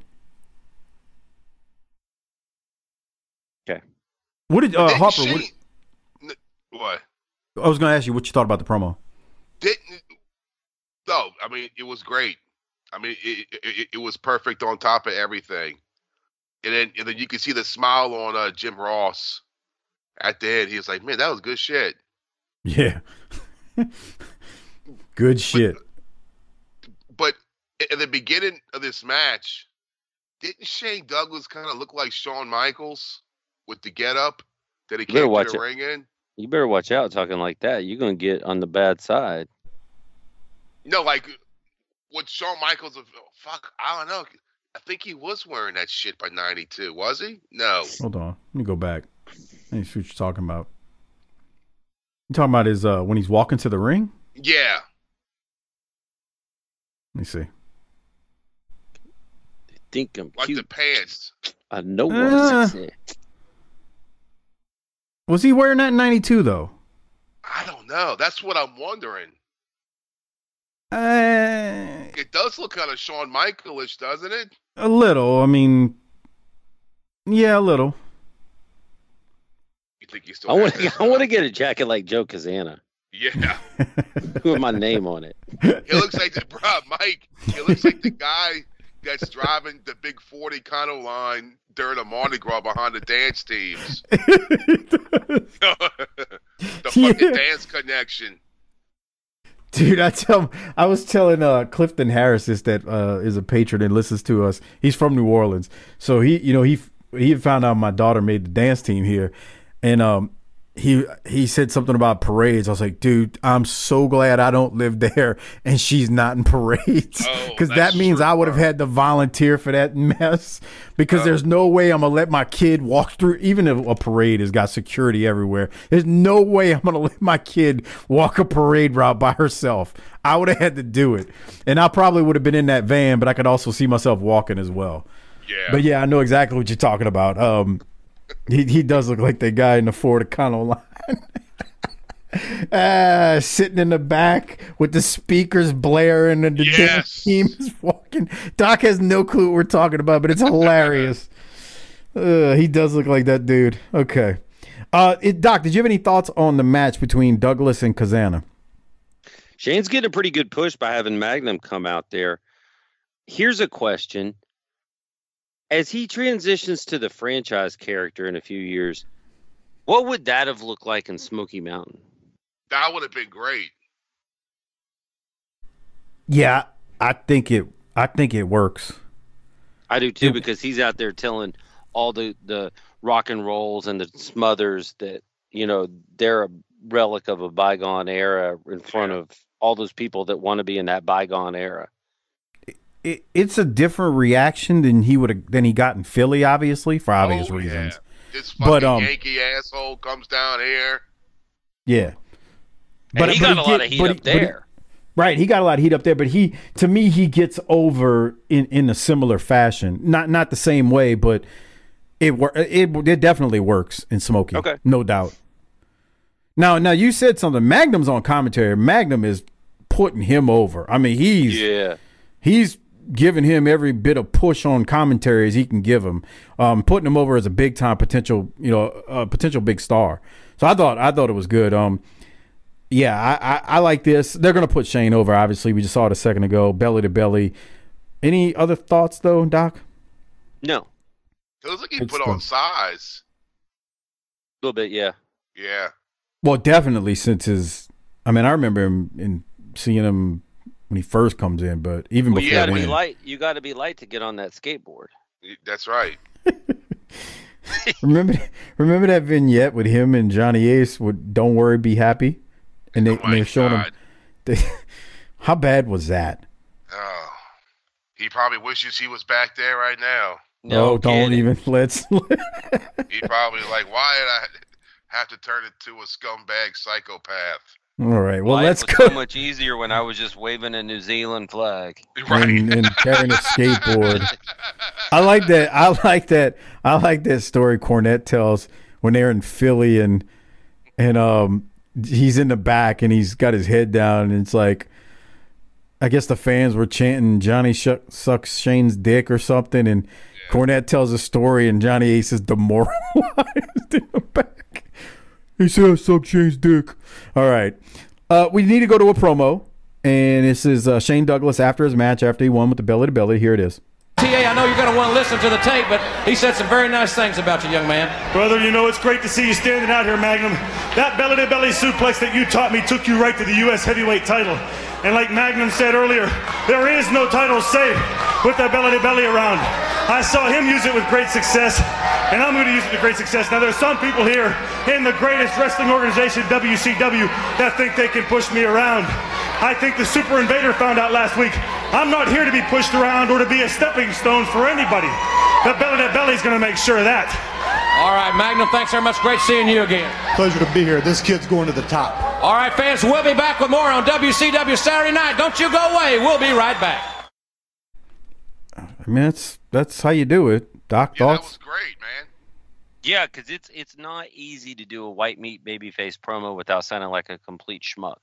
Okay. What did uh, Didn't Harper? she- What, N- what? I was going to ask you what you thought about the promo. Didn't? No, I mean it was great. I mean it, it, it was perfect on top of everything, and then and then you could see the smile on uh, Jim Ross at the end. He was like, "Man, that was good shit." Yeah. Good shit. But at the beginning of this match, didn't Shane Douglas kind of look like Shawn Michaels with the getup that he You better came to watch the it. ring in? You better watch out talking like that. You're gonna get on the bad side. No, like what Shawn Michaels of fuck, I don't know. I think he was wearing that shit by ninety-two, was he? No. Hold on. Let me go back. Let me see what you're talking about. You talking about his uh when he's walking to the ring? Yeah. Let me see. Think I'm Like cute. the pants. I know what Uh. sexy. Was he wearing that in ninety-two though? I don't know. That's what I'm wondering. Uh, It does look kind of Shawn Michaelish, doesn't it? a little. I mean, yeah, a little. You think he still I want has to. I want to get a jacket like Joe Kazana Yeah. with my name on it. He looks like the bro, Mike. He looks like the guy that's driving the big forty Conno line during a Mardi Gras behind the dance teams. the fucking Yeah. dance connection. Dude, I tell I was telling uh, Clifton Harris this that uh, is a patron and listens to us. He's from New Orleans, so he, you know, he he found out my daughter made the dance team here, and um, he he said something about parades. I was like, dude, I'm so glad I don't live there, and she's not in parades, Oh, because that that's means true, I would have bro. had to volunteer for that mess. Because Oh. there's no way I'm gonna let my kid walk through, even if a parade has got security everywhere. There's no way I'm gonna let my kid walk a parade route by herself. I would have had to do it, and I probably would have been in that van, but I could also see myself walking as well. Yeah. But yeah, I know exactly what you're talking about. Um, he he does look like the guy in the Ford Econo line. Uh, sitting in the back with the speakers blaring and the damn Yes. team is walking. Doc has no clue what we're talking about, but it's hilarious. uh, he does look like that dude. Okay. Uh, it, Doc, did you have any thoughts on the match between Douglas and Kazana? Shane's getting a pretty good push by having Magnum come out there. Here's a question. As he transitions to the franchise character in a few years, what would that have looked like in Smoky Mountain? That would have been great. Yeah, I think it. I think it works. I do too, It- because he's out there telling all the, the rock and rolls and the Smothers that, you know, they're a relic of a bygone era in front of all those people that want to be in that bygone era. It, it's a different reaction than he would have than he got in Philly, obviously for obvious Oh, reasons. Yeah. This fucking But, um, Yankee asshole comes down here. Yeah, And he got a lot get- of heat but up he- but he- there. Right, he got a lot of heat up there, but he, to me, he gets over in, in a similar fashion. Not not the same way, but it wor- it it definitely works in Smokey. Okay. No doubt. Now, now you said something. Magnum's on commentary. Magnum is putting him over. I mean, he's Yeah. he's giving him every bit of push on commentary as he can give him, um, putting him over as a big time potential, you know, a potential big star. So I thought I thought it was good. Um, yeah, I, I, I like this. They're gonna put Shane over. Obviously, we just saw it a second ago, belly to belly. Any other thoughts though, Doc? No. It looks like he It's put the- on size. A little bit, yeah. Yeah. Well, definitely since his. I mean, I remember him in seeing him when he first comes in, but even Well, before you got to be then. light. You got to be light to get on that skateboard. That's right. remember, remember that vignette with him and Johnny Ace with "Don't Worry, Be Happy," and they Oh and they're my showing him. God. They, how bad was that? Oh, he probably wishes he was back there right now. No, oh, don't kidding. even let's. He probably like, why did I have to turn into a scumbag psychopath? All right, well, Life let's was go. so much easier when I was just waving a New Zealand flag. Right. and, and carrying a skateboard. I like that. I like that. I like that story Cornette tells when they're in Philly and and um he's in the back and he's got his head down and it's like I guess the fans were chanting Johnny sh- sucks Shane's dick or something and yeah. Cornette tells a story and Johnny Ace is demoralized in the back. He said I suck Shane's dick. All right. Uh, we need to go to a promo. And this is uh, Shane Douglas after his match, after he won with the belly to belly. Here it is. T A, I know you're going to want to listen to the tape, but he said some very nice things about you, young man. Brother, you know, it's great to see you standing out here, Magnum. That belly-to-belly suplex that you taught me took you right to the U S heavyweight title. And like Magnum said earlier, there is no title safe with that belly-to-belly around. I saw him use it with great success, and I'm going to use it with great success. Now, there's some people here in the greatest wrestling organization, W C W, that think they can push me around. I think the Super Invader found out last week I'm not here to be pushed around or to be a stepping stone for anybody. That belly-to-belly is going to make sure of that. All right, Magnum, thanks very much. Great seeing you again. Pleasure to be here. This kid's going to the top. All right, fans, we'll be back with more on W C W Saturday night. Don't you go away. We'll be right back. I mean, that's that's how you do it. Doc, Yeah, that thoughts? was great, man. Yeah, because it's it's not easy to do a white meat babyface promo without sounding like a complete schmuck.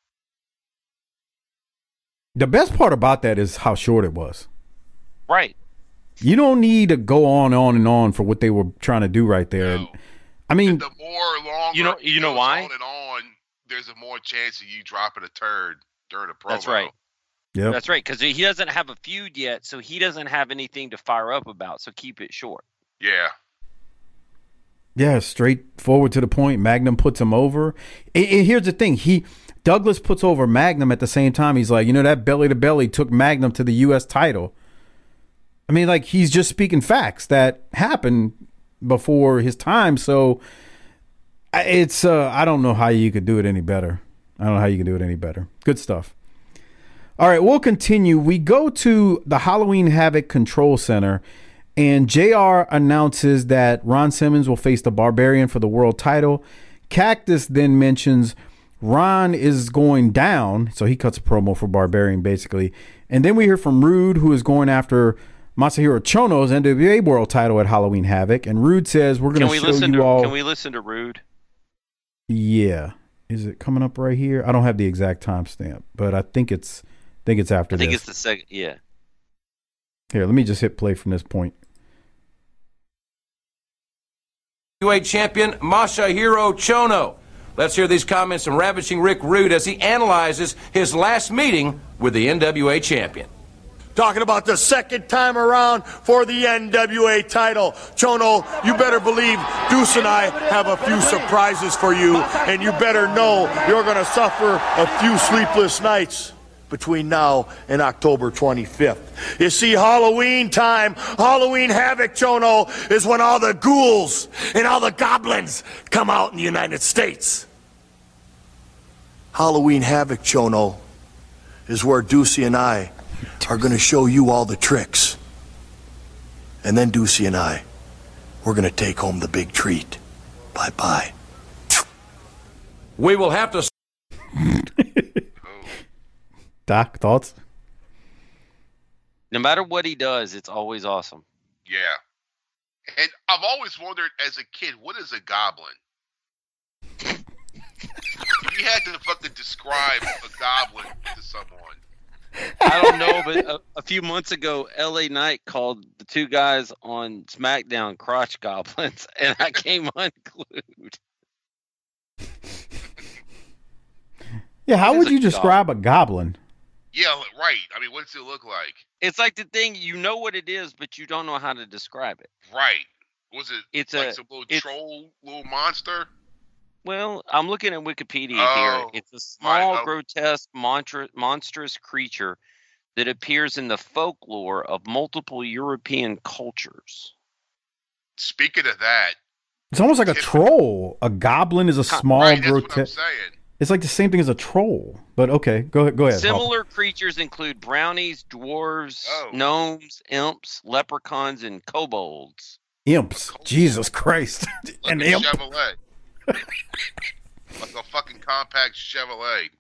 The best part about that is how short it was. Right. You don't need to go on, on, and on for what they were trying to do right there. No. I mean, And the more longer You know- you it know goes why? on and on, there's a more chance of you dropping a turd during a promo. That's right. yep. That's right, because he doesn't have a feud yet, so he doesn't have anything to fire up about, so keep it short. Yeah. Yeah, straightforward to the point. Magnum puts him over. And, and here's the thing. He Douglas puts over Magnum at the same time. He's like, you know, that belly to belly took Magnum to the U S title. I mean, like, he's just speaking facts that happened before his time. So I- it's, uh, I don't know how you could do it any better. I don't know how you can do it any better. Good stuff. All right, we'll continue. We go to the Halloween Havoc Control Center. And J R announces that Ron Simmons will face the Barbarian for the world title. Cactus then mentions Ron is going down. So he cuts a promo for Barbarian, basically. And then we hear from Rude, who is going after Masahiro Chono's N W A world title at Halloween Havoc. And Rude says, we're going to show listen you to, all. Can we listen to Rude? Yeah. Is it coming up right here? I don't have the exact timestamp, but I think it's I think it's after I think this. it's the second, yeah. Here, let me just hit play from this point. Heavyweight champion Masahiro Chono. Let's hear these comments from Ravishing Rick Rude as he analyzes his last meeting with the N W A champion. Talking about the second time around for the N W A title. Chono, you better believe Deuce and I have a few surprises for you, and you better know you're going to suffer a few sleepless nights between now and October twenty-fifth. You see, Halloween time, Halloween Havoc, Chono, is when all the ghouls and all the goblins come out in the United States. Halloween Havoc, Chono, is where Ducey and I are going to show you all the tricks. And then Ducey and I, we're going to take home the big treat. Bye-bye. We will have to... Doc, thoughts? No matter what he does, it's always awesome. Yeah. And I've always wondered as a kid, what is a goblin? You had to fucking describe a goblin to someone. I don't know, but a, a few months ago, L A Knight called the two guys on SmackDown crotch goblins, and I came unglued. Yeah, how What would is you a describe a goblin? Yeah, right. I mean, what's it look like? It's like the thing, you know what it is, but you don't know how to describe it. Right. Was it It's like a, some little it's, troll, little monster? Well, I'm looking at Wikipedia Oh, here. It's a small, my, oh. grotesque, montra- monstrous creature that appears in the folklore of multiple European cultures. Speaking of that, It's almost like a troll. A goblin is a small right, that's what I'm grotesque. saying. It's like the same thing as a troll. But okay, go ahead. Go ahead. Similar creatures include brownies, dwarves, Oh. gnomes, imps, leprechauns, and kobolds. Imps. Jesus Christ. Like An a imp. Chevrolet. Like a fucking compact Chevrolet.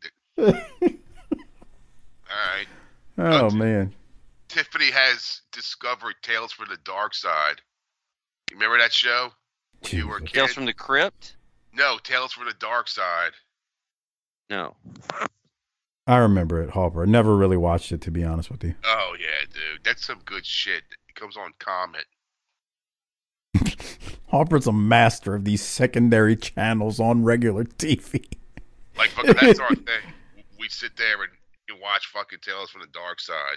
Alright. Oh man. Tiffany has discovered Tales from the Dark Side. You remember that show? When you were a kid? Tales from the Crypt? No, Tales from the Dark Side. No. I remember it, Harper. I never really watched it, to be honest with you. Oh yeah, dude. That's some good shit. It comes on Comet. Harper's a master of these secondary channels on regular T V. Like, fucking, that's our thing. We sit there and, and watch fucking Tales from the Dark Side.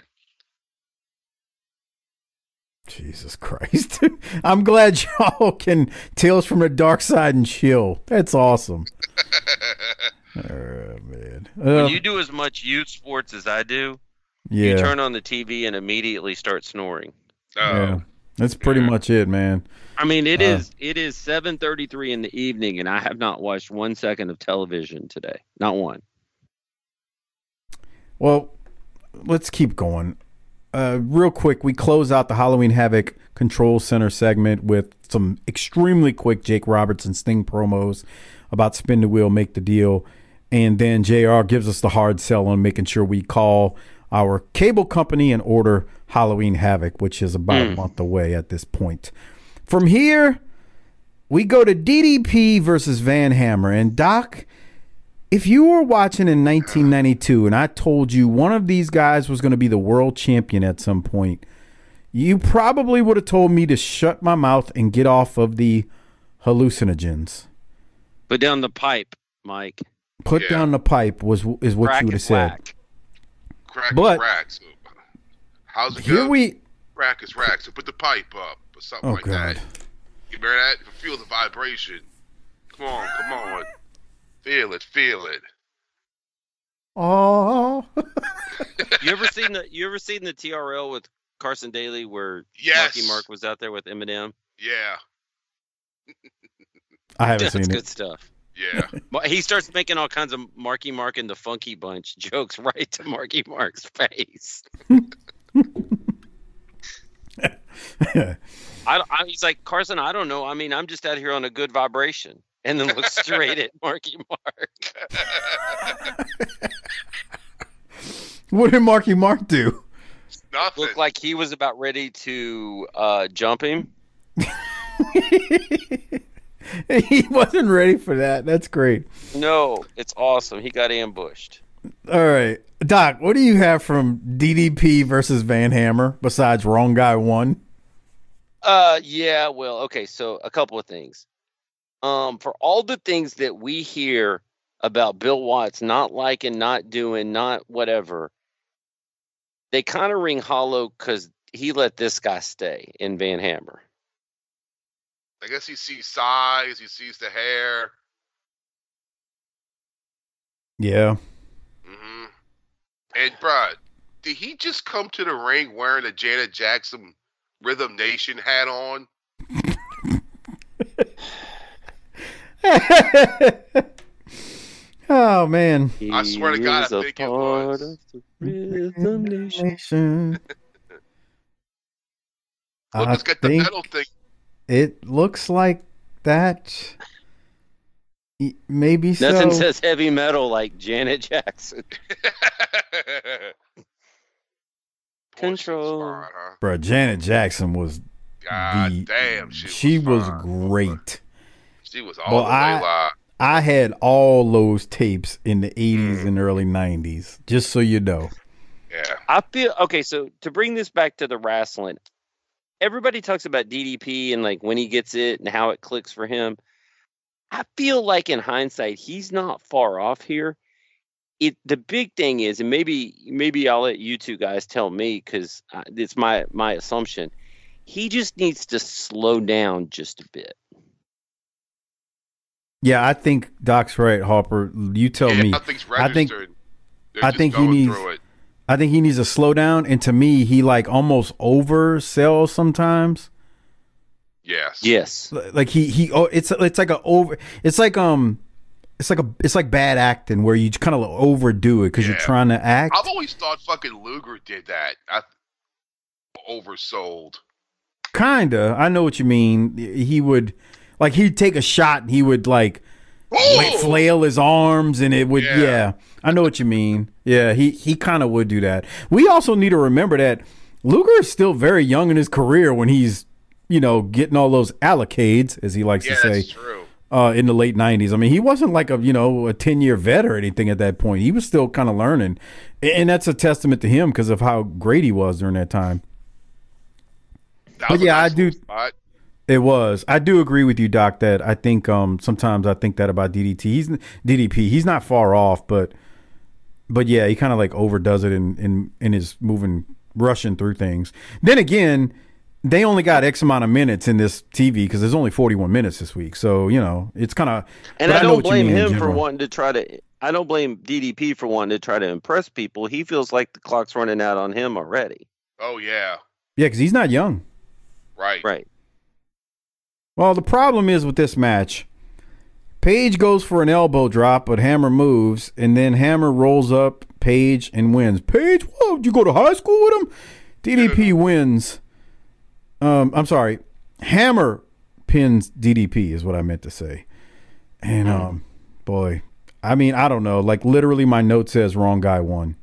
Jesus Christ. I'm glad y'all can Tales from the Dark Side and chill. That's awesome. Oh, man. When Uh, you do as much youth sports as I do, yeah. you turn on the T V and immediately start snoring. Yeah. That's pretty much it, man. I mean, it Uh, is it is seven thirty-three in the evening, and I have not watched one second of television today. Not one. Well, let's keep going. Uh, real quick, we close out the Halloween Havoc Control Center segment with some extremely quick Jake Roberts and Sting promos about spin the wheel, make the deal. And then J R gives us the hard sell on making sure we call our cable company and order Halloween Havoc, which is about Mm. a month away at this point. From here, we go to D D P versus Van Hammer. And Doc, if you were watching in nineteen ninety-two and I told you one of these guys was going to be the world champion at some point, you probably would have told me to shut my mouth and get off of the hallucinogens. Put down the pipe, Mike. Put Yeah. down the pipe was is what Crack you would have and said. whack. Crack But- is rack. So how's it Here go? we Rack is rack. So put the pipe up or something Oh like God. that. You remember that? Feel the vibration. Come on, come on. Feel it, feel it. Oh. You ever seen the You ever seen the T R L with Carson Daly where Yes. Marky Mark was out there with Eminem? Yeah, I haven't That's seen good it. stuff. yeah. But he starts making all kinds of Marky Mark and the Funky Bunch jokes right to Marky Mark's face. I, I, he's like, Carson, I don't know. I mean, I'm just out here on a good vibration. And then looks straight at Marky Mark. What did Marky Mark do? Nothing. Looked like he was about ready to uh, jump him. He wasn't ready for that. That's great. No, it's awesome. He got ambushed. All right. Doc, what do you have from D D P versus Van Hammer besides Wrong Guy One? Uh, yeah, well, okay, so a couple of things. Um, for all the things that we hear about Bill Watts not liking, not doing, not whatever, they kind of ring hollow because he let this guy stay in Van Hammer. I guess he sees size, he sees the hair. Yeah. hmm And, bruh, did he just come to the ring wearing a Janet Jackson Rhythm Nation hat on? Oh, man. I swear to God, He I was think a it part was. of the Rhythm Nation. Nation. Look, I it's got the think metal thing. it looks like that. E- Maybe Nothing so. says heavy metal like Janet Jackson. Control. Spot, huh? Bro, Janet Jackson was God the, damn, she, she was, was fine. great. She was all Well, the way I- live. I had all those tapes in the eighties Mm. and early nineties, just so you know. Yeah. I feel okay. So to bring this back to the wrestling, everybody talks about D D P and like when he gets it and how it clicks for him. I feel like in hindsight, he's not far off here. it the big thing is, and maybe maybe I'll let you two guys tell me because it's my my assumption. He just needs to slow down just a bit. Yeah, I think Doc's right, Harper. You tell yeah, me. Nothing's I think They're I think he needs. I think he needs a slow down, and to me, he like almost oversells sometimes. Yes. Yes. Like he he. Oh, it's it's like a over. It's like um. It's like a it's like bad acting where you kind of overdo it because Yeah. you're trying to act. I've always thought fucking Luger did that. I oversold. Kinda. I know what you mean. He would like he'd take a shot and he would like wait, flail his arms and it would yeah. yeah. I know what you mean. Yeah, he he kind of would do that. We also need to remember that Luger is still very young in his career when he's, you know, getting all those allocades, as he likes Yeah, to say. that's true. Uh, in the late nineties. I mean, he wasn't like a, you know, a ten-year vet or anything at that point. He was still kind of learning. And that's a testament to him because of how great he was during that time. That but yeah, nice I do. Spot. It was. I do agree with you, Doc, that I think um, sometimes I think that about D D T. He's D D P. He's not far off, but but yeah, he kind of like overdoes it in, in, in his moving, rushing through things. Then again, they only got X amount of minutes in this T V because there's only forty-one minutes this week. So, you know, it's kind of. And I don't blame him for wanting to try to. I don't blame D D P for wanting to try to impress people. He feels like the clock's running out on him already. Oh, yeah. Yeah, because he's not young. Right. Right. Well, the problem is with this match, Page goes for an elbow drop, but Hammer moves, and then Hammer rolls up Page and wins. Page, whoa, did you go to high school with him? D D P wins. Um, I'm sorry. Hammer pins D D P is what I meant to say. And um, boy, I mean, I don't know. Like literally, my note says wrong guy won.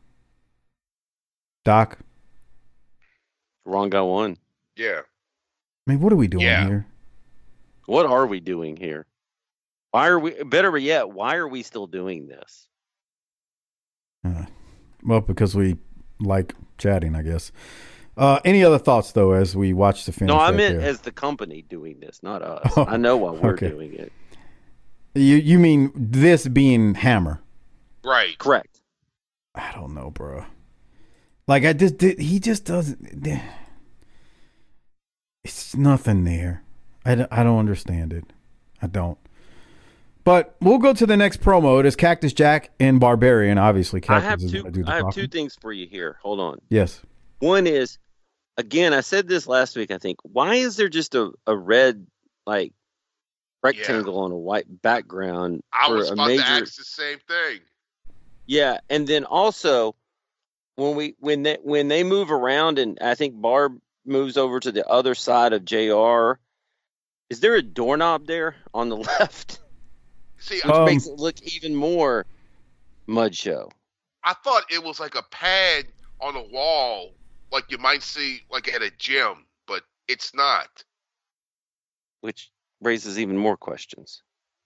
Doc, wrong guy won. Yeah. I mean, what are we doing yeah. here? What are we doing here? Why are we? Better yet, why are we still doing this? Uh, well, because we like chatting, I guess. Uh, any other thoughts, though, as we watch the finish? No, I right meant there? as the company doing this, not us. Oh, I know why we're okay. doing it. You you mean this being Hammer? Right. Correct. I don't know, bro. Like, I just did. He just doesn't. It's nothing there. I, d- I don't understand it. I don't. But we'll go to the next promo. It is Cactus Jack and Barbarian. Obviously, Cactus I have is two. gonna do the I have talking. two things for you here. Hold on. Yes. One is, again, I said this last week. I think why is there just a, a red like rectangle yeah. on a white background? I for was a about major... to ask the same thing. Yeah, and then also when we when they when they move around, and I think Barb moves over to the other side of J R. Is there a doorknob there on the left? See, which um, makes it look even more mud show. I thought it was like a pad on a wall, like you might see like at a gym, but it's not. Which raises even more questions.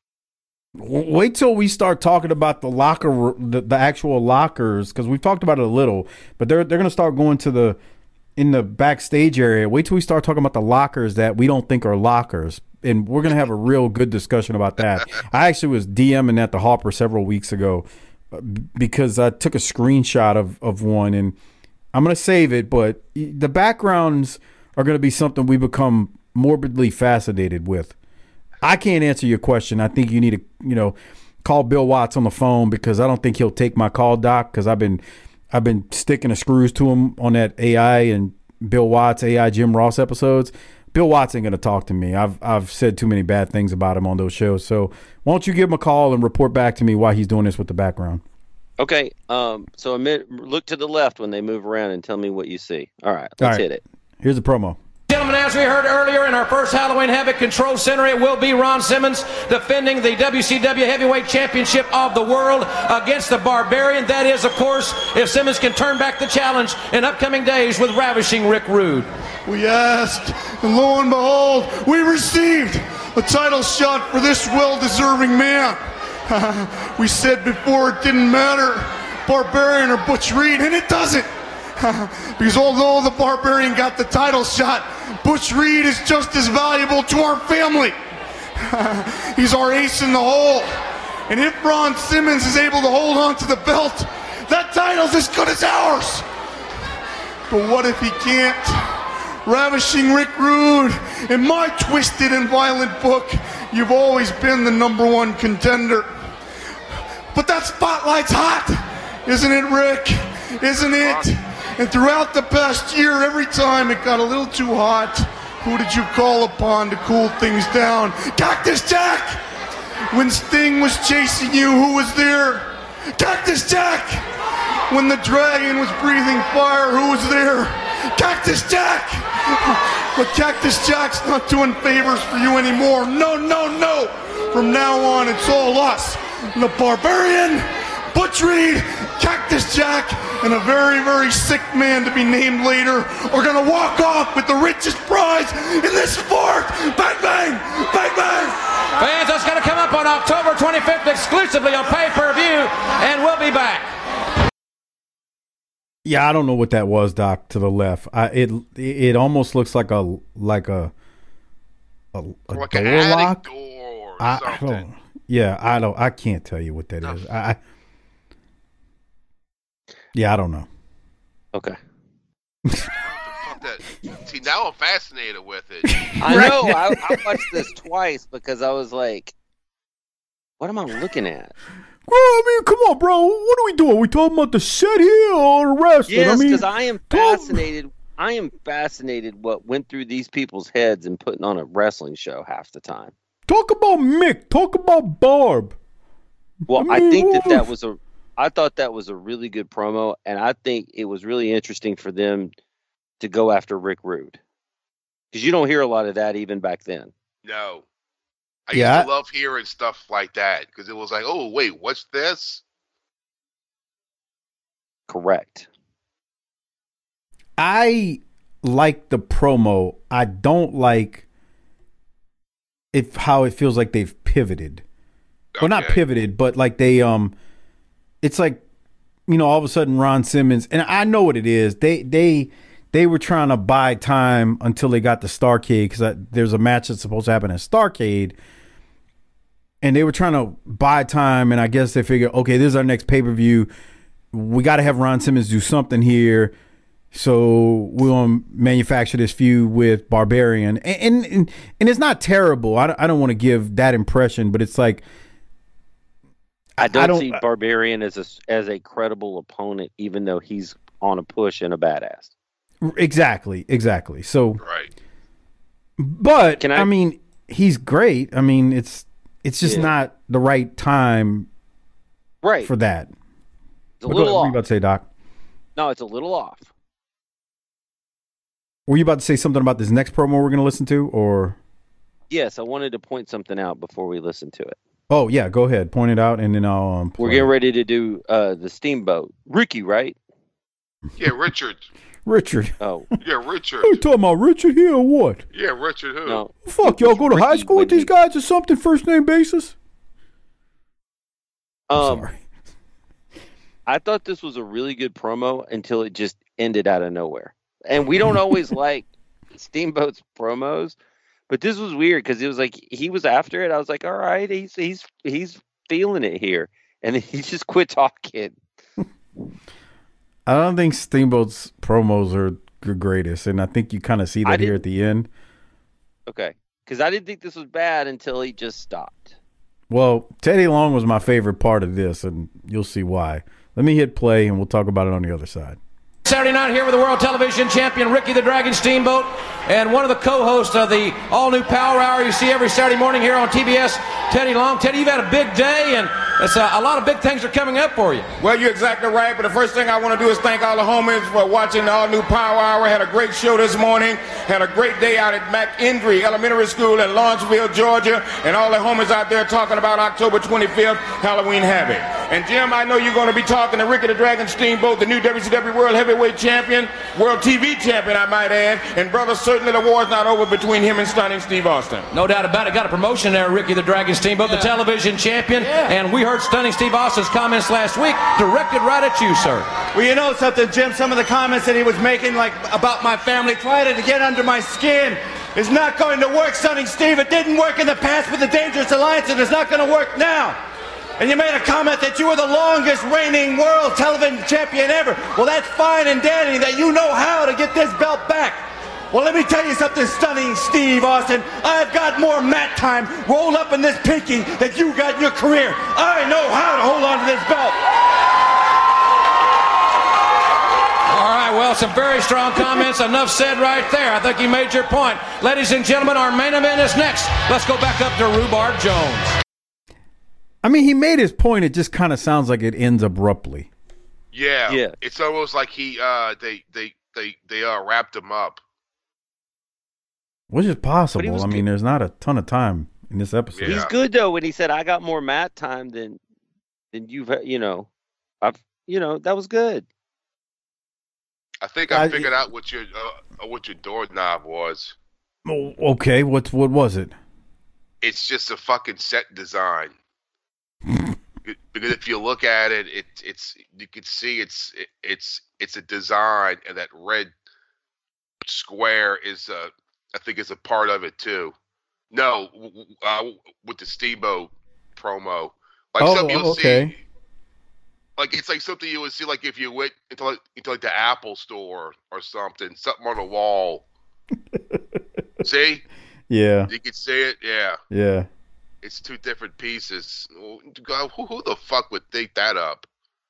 Wait till we start talking about the locker, the, the actual lockers, because we've talked about it a little, but they're they're gonna start going to the in the backstage area. Wait till we start talking about the lockers that we don't think are lockers, and we're gonna have a real good discussion about that. I actually was DMing at the Hopper several weeks ago because I took a screenshot of of one, and I'm gonna save it. But the backgrounds are gonna be something we become morbidly fascinated with. I can't answer your question. I think you need to, you know, call Bill Watts on the phone because I don't think he'll take my call, Doc, because I've been I've been sticking the screws to him on that A I and Bill Watts, A I Jim Ross episodes. Bill Watts ain't going to talk to me. I've I've said too many bad things about him on those shows. So why don't you give him a call and report back to me why he's doing this with the background? Okay. Um. So admit, look to the left when they move around and tell me what you see. All right. Let's All right. hit it. Here's the promo. Gentlemen, as we heard earlier in our first Halloween Havoc Control Center, it will be Ron Simmons defending the W C W Heavyweight Championship of the World against the Barbarian. That is, of course, if Simmons can turn back the challenge in upcoming days with ravishing Rick Rude. We asked, and lo and behold, we received a title shot for this well-deserving man. We said before it didn't matter, Barbarian or Butch Reed, and it doesn't. Because although the Barbarian got the title shot, Butch Reed is just as valuable to our family. He's our ace in the hole. And if Ron Simmons is able to hold on to the belt, that title's as good as ours. But what if he can't? Ravishing Rick Rude, in my twisted and violent book, you've always been the number one contender. But that spotlight's hot, isn't it, Rick? Isn't it? And throughout the past year, every time it got a little too hot, who did you call upon to cool things down? Cactus Jack! When Sting was chasing you, who was there? Cactus Jack! When the dragon was breathing fire, who was there? Cactus Jack! But Cactus Jack's not doing favors for you anymore. No, no, no! From now on, it's all us. The Barbarian, Butch Reed, Cactus Jack, and a very, very sick man to be named later are gonna walk off with the richest prize in this sport. Bang, bang, bang, bang. Fans, that's gonna come up on October twenty-fifth exclusively on pay-per-view, and we'll be back. Yeah, I don't know what that was, Doc. To the left, I, it it almost looks like a like a a, a like door an lock. attic door or I, I something. don't. Yeah, I don't. I can't tell you what that is. I. Yeah, I don't know. Okay. That, see, now I'm fascinated with it. I know. I, I watched this twice because I was like, "What am I looking at?" Well, I mean, come on, bro. What are we doing? Are we talking about the set here or the rest? Yes, I mean, because I am fascinated. I am fascinated what went through these people's heads in putting on a wrestling show half the time. Talk about Mick. Talk about Barb. Well, I I, mean, think that that oof. was a. I thought that was a really good promo, and I think it was really interesting for them to go after Rick Rude, because you don't hear a lot of that even back then. No. I Yeah. used to love hearing stuff like that because it was like, oh, wait, what's this? Correct. I like the promo. I don't like if how it feels like they've pivoted. Well, not Okay. pivoted, but like they um, it's like, you know, all of a sudden Ron Simmons, and I know what it is. They they they were trying to buy time until they got to Starrcade, because there's a match that's supposed to happen at Starrcade, and they were trying to buy time. And I guess they figured, okay, this is our next pay per view. We got to have Ron Simmons do something here. So we're going to manufacture this feud with Barbarian. And and, and it's not terrible. I, I don't want to give that impression, but it's like, I don't, I don't see Barbarian as a as a credible opponent, even though he's on a push and a badass. Exactly, exactly. So, Right. but Can I- I, mean, he's great. I mean, it's it's just Yeah. not the right time Right. for that. It's a But go little ahead. What were you off. about to say, Doc? No, it's a little off. Were you about to say something about this next promo we're going to listen to, or? Yes, I wanted to point something out before we listen to it. Oh yeah, go ahead, point it out, and then I'll. Um, We're play getting it. ready to do uh, the Steamboat. Ricky, right? Yeah, Richard. Richard. Oh, Yeah, Richard. You talking about Richard here or what? Yeah, Richard who? no. Fuck, It y'all was go to high Ricky school with when these he- guys or something? First name basis? I'm Um, sorry. I thought this was a really good promo until it just ended out of nowhere. And we don't always like Steamboat's promos, but this was weird because it was like he was after it. I was like, all right, he's he's he's feeling it here, and then he just quit talking. I don't think Steamboat's promos are the greatest, and I think you kind of see I that here didn't- at the end. Okay, because I didn't think this was bad until he just stopped. Well, Teddy Long was my favorite part of this, and you'll see why. Let me hit play, and we'll talk about it on the other side. Saturday night here with the World Television Champion Ricky the Dragon Steamboat, and one of the co-hosts of the all-new Power Hour you see every Saturday morning here on T B S, Teddy Long. Teddy, you've had a big day, and it's a, a lot of big things are coming up for you. Well, you're exactly right, but the first thing I want to do is thank all the homies for watching the all-new Power Hour. Had a great show this morning. Had a great day out at McIndry Elementary School in Lawrenceville, Georgia, and all the homies out there talking about October twenty-fifth, Halloween Havoc. And Jim, I know you're going to be talking to Ricky the Dragon Steamboat, the new W C W World Heavyweight Champion, World T V Champion, I might add. And brother, certainly the war's not over between him and Stunning Steve Austin. No doubt about it. Got a promotion there, Ricky the Dragon Steamboat, the television champion. And we heard Stunning Steve Austin's comments last week directed right at you, sir. Well, you know something, Jim? Some of the comments that he was making, like about my family, trying to get under my skin, is not going to work, Stunning Steve. It didn't work in the past with the Dangerous Alliance, and it's not going to work now. And you made a comment that you were the longest reigning world television champion ever. Well, that's fine and dandy that you know how to get this belt back. Well, let me tell you something stunning, Steve Austin. I've got more mat time rolled up in this pinky than you got in your career. I know how to hold on to this belt. All right, well, some very strong comments. Enough said right there. I think you made your point. Ladies and gentlemen, our main event is next. Let's go back up to Rhubarb Jones. I mean, he made his point. It just kind of sounds like it ends abruptly. Yeah. Yeah. It's almost like he uh they they they they uh wrapped him up. Which is possible. was I mean, good. there's not a ton of time in this episode. Yeah. He's good though when he said, "I got more mat time than than you've had," you know. I've you know that was good. I think I, I- figured out what your uh, what your doorknob was. Oh, okay, what what was it? It's just a fucking set design. Because if you look at it, it it's you can see it's it, it's it's a design, and that red square is uh I think is a part of it too. No, w- w- uh, with the Stevo promo, like Oh, something you'll okay. see. Like it's like something you would see, like if you went into like into like the Apple store or something, something on the wall. See, Yeah, you can see it. Yeah, yeah. it's two different pieces. God, who, who the fuck would think that up?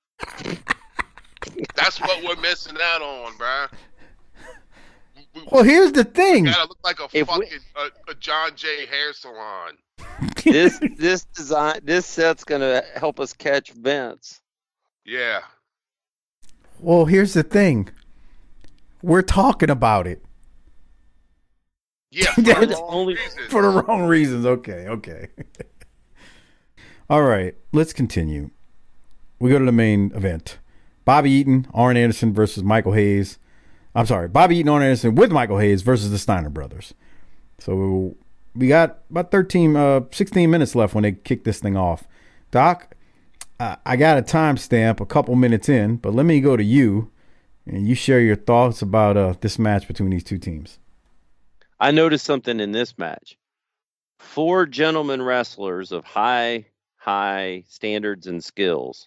That's what we're missing out on, bruh. We, Well, here's the thing. gotta look like a If we- fucking a, a John Jay hair salon. This this design this set's gonna help us catch Vince. Yeah, Well, here's the thing. We're talking about it yeah, for Yeah, the it's wrong only- reasons. for the wrong reasons. Okay, okay. All right, let's continue. We go to the main event. Bobby Eaton, Arn Anderson versus Michael Hayes. I'm sorry, Bobby Eaton, Arn Anderson with Michael Hayes versus the Steiner brothers. So we got about thirteen, uh, sixteen minutes left when they kick this thing off. Doc, uh, I got a timestamp a couple minutes in, but let me go to you and you share your thoughts about uh, this match between these two teams. I noticed something in this match. Four gentlemen wrestlers of high, high standards and skills.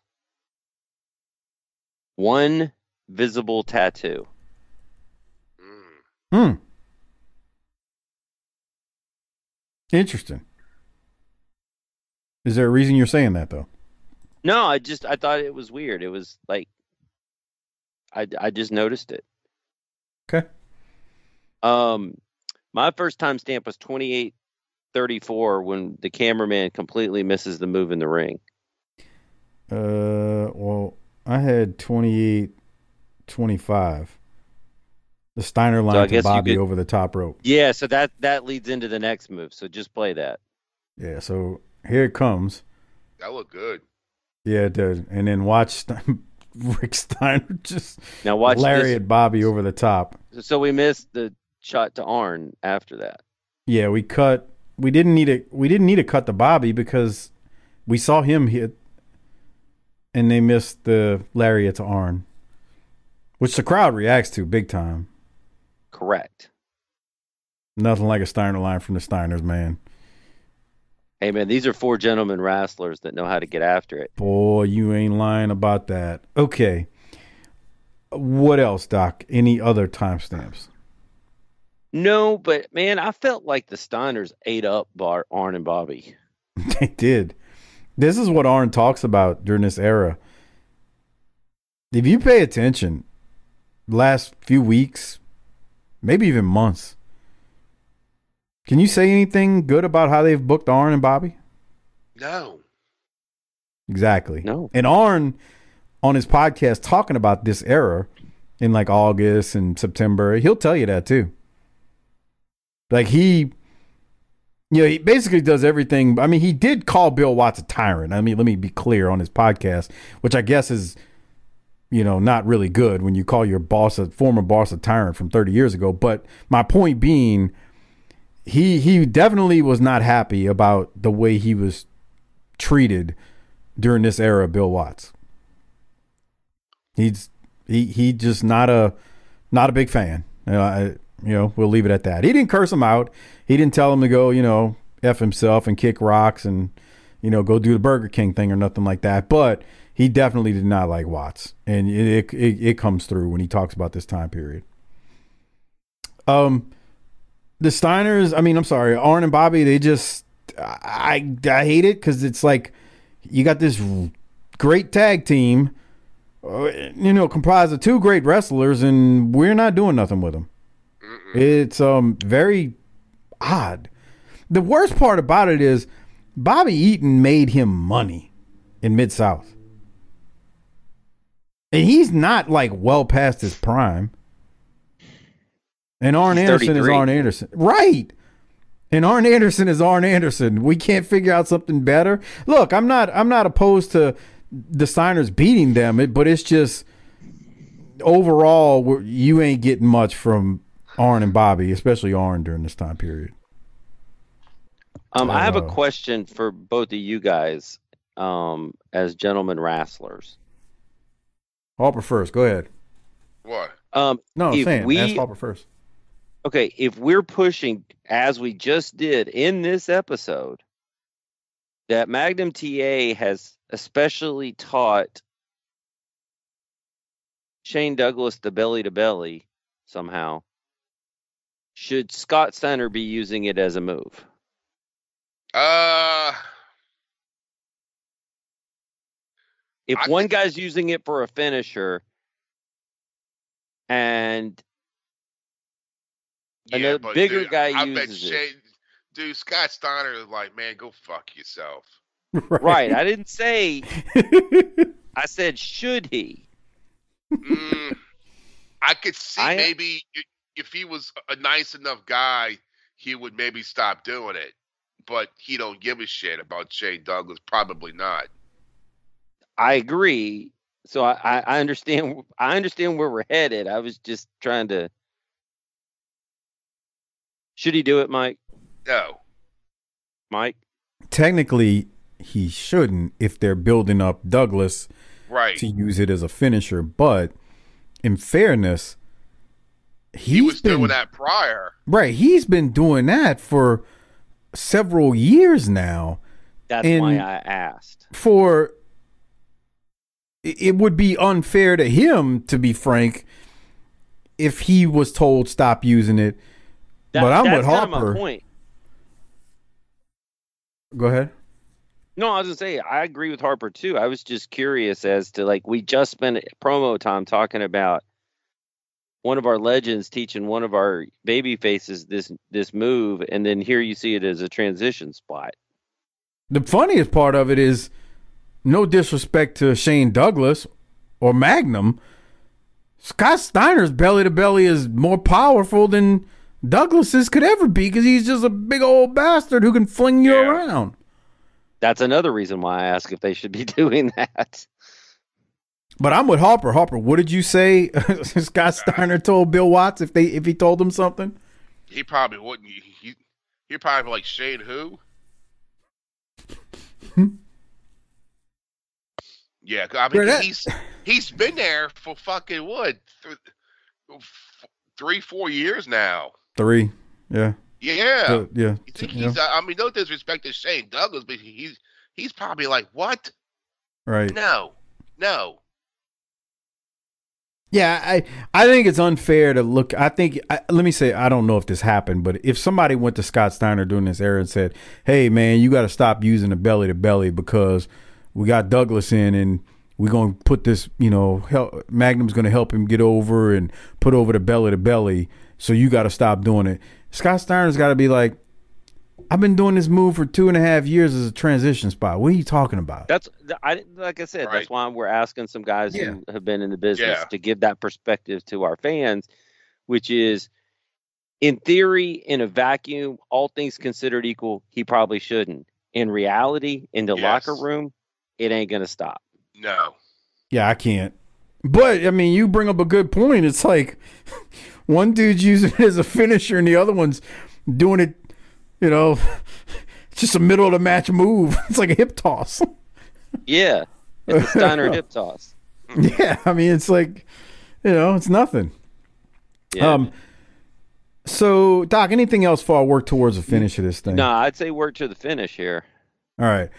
One visible tattoo. Mm. Hmm. Interesting. Is there a reason you're saying that, though? No, I just I thought it was weird. It was like I I just noticed it. Okay. Um, my first time stamp was twenty-eight thirty-four when the cameraman completely misses the move in the ring. Uh, well, I had twenty-eight twenty-five. The Steiner So I line to guess you Bobby could- over the top rope. Yeah, so that that leads into the next move. So just play that. Yeah, so here it comes. That looked good. Yeah, it did. And then watch Stein- Rick Steiner just Now watch lariat this. Bobby over the top. So we missed the shot to Arn after that. Yeah, we cut. We didn't need a. We didn't need to cut to Bobby because we saw him hit, and they missed the lariat to Arn, which the crowd reacts to big time. Correct. Nothing like a Steiner line from the Steiners, man. Hey man, these are four gentlemen wrestlers that know how to get after it. Boy, you ain't lying about that. Okay. What else, Doc? Any other timestamps? No, but man, I felt like the Steiners ate up Bar- Arn and Bobby. They did. This is what Arn talks about during this era. If you pay attention, last few weeks, maybe even months, can you say anything good about how they've booked Arn and Bobby? No. Exactly. No. And Arn, on his podcast, talking about this era in like August and September, he'll tell you that too. Like he, you know, he basically does everything. I mean, he did call Bill Watts a tyrant. I mean, let me be clear on his podcast, which I guess is, you know, not really good when you call your boss, a former boss, a tyrant from thirty years ago. But my point being, he he definitely was not happy about the way he was treated during this era of Bill Watts. He's he he just not a not a big fan. You know, I, you know, we'll leave it at that. He didn't curse him out. He didn't tell him to go, you know, F himself and kick rocks and, you know, go do the Burger King thing or nothing like that. But he definitely did not like Watts, and it it, it comes through when he talks about this time period. Um, the Steiners, I mean, I'm sorry, Arn and Bobby, they just, I I hate it because it's like you got this great tag team, uh, you know, comprised of two great wrestlers, and we're not doing nothing with them. Mm-mm. It's um very odd. The worst part about it is Bobby Eaton made him money in Mid-South. And he's not like well past his prime. And Arn Anderson is Arn Anderson. Right. And Arn Anderson is Arn Anderson. We can't figure out something better. Look, I'm not I'm not opposed to the Steiners beating them, but it's just overall you ain't getting much from Arn and Bobby, especially Arn during this time period. Um, I have a Uh, question for both of you guys um, as gentlemen wrestlers. Harper first. Go ahead. What? Um, No, I'm if saying, we, ask Harper first. Okay, if we're pushing, as we just did in this episode, that Magnum T A has especially taught Shane Douglas the belly to belly somehow, should Scott Steiner be using it as a move? Uh, If I- one guy's using it for a finisher and yeah, another but bigger dude, guy I bet uses it. Shane, dude, Scott Steiner is like, man, go fuck yourself. Right. I didn't say. I said, should he? Mm, I could see I- maybe i- if he was a nice enough guy, he would maybe stop doing it. But he don't give a shit about Shane Douglas. Probably not. I agree. So I, I, I understand. I understand where we're headed. I was just trying to. Should he do it, Mike? No. Mike? Technically, he shouldn't if they're building up Douglas Right. to use it as a finisher. But in fairness, He was been, doing that prior. Right. He's been doing that for several years now. That's And why I asked. For it would be unfair to him, to be frank, if he was told stop using it. That, but I'm that's with kind of Harper. my point. Go ahead. No, I was gonna say I agree with Harper too. I was just curious as to, like, we just spent promo time talking about one of our legends teaching one of our baby faces this this move, and then here you see it as a transition spot. The funniest part of it is, no disrespect to Shane Douglas or Magnum, Scott Steiner's belly to belly is more powerful than Douglas's could ever be because he's just a big old bastard who can fling you Yeah. around. That's another reason why I ask if they should be doing that. But I'm with Harper. Harper, what did you say? Scott Steiner told Bill Watts if they if he told him something? He probably wouldn't. He, he, he'd probably be like, Shane who? Yeah, 'cause I mean, Bro, that- he's he's been there for fucking what, th- f- three, four years now. Three. Yeah. Yeah, So, yeah. You think Yeah. he's? I mean, no disrespect to Shane Douglas, but he's he's probably like, what? Right. No, no. Yeah, I I think it's unfair to look. I think I, let me say I don't know if this happened, but if somebody went to Scott Steiner during this era and said, "Hey, man, you got to stop using the belly to belly because we got Douglas in and we're gonna put this, you know, help, Magnum's gonna help him get over and put over the belly to belly, so you got to stop doing it." Scott Steiner's got to be like, "I've been doing this move for two and a half years as a transition spot. What are you talking about?" That's I like I said. That's why we're asking some guys Yeah. who have been in the business Yeah. to give that perspective to our fans, which is, in theory, in a vacuum, all things considered equal, he probably shouldn't. In reality, in the Yes. locker room, it ain't gonna stop. No. Yeah, I can't. But I mean, you bring up a good point. It's like one dude's using it as a finisher, and the other one's doing it. You know, it's just a middle of the match move. It's like a hip toss. Yeah, it's a Steiner hip toss. Yeah, I mean, it's like, you know, it's nothing. Yeah. Um. So, Doc, anything else for our work towards the finish of this thing? No, I'd say work to the finish here. All right.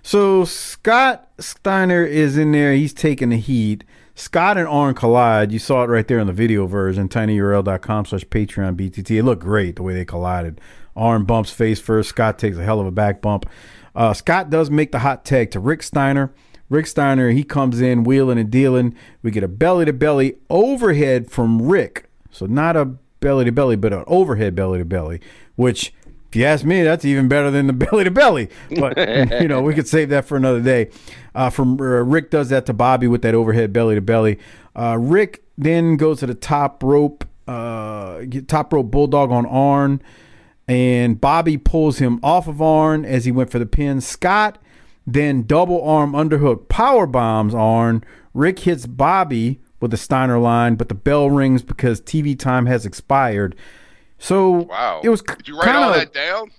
So Scott Steiner is in there. He's taking the heat. Scott and Arn collide. You saw it right there in the video version, tinyurl.com slash Patreon BTT. It looked great the way they collided. Arn bumps face first. Scott takes a hell of a back bump. Uh, Scott does make the hot tag to Rick Steiner. Rick Steiner, he comes in wheeling and dealing. We get a belly-to-belly overhead from Rick. So not a belly-to-belly, but an overhead belly-to-belly, which, if you ask me, that's even better than the belly-to-belly. But, you know, we could save that for another day. Uh, from uh, Rick does that to Bobby with that overhead belly-to-belly. Uh, Rick then goes to the top rope, uh, top rope bulldog on Arn, and Bobby pulls him off of Arn as he went for the pin. Scott then double arm underhook power bombs Arn. Rick hits Bobby with the Steiner line, but the bell rings because T V time has expired. So wow. It was Did you write kinda, all that down?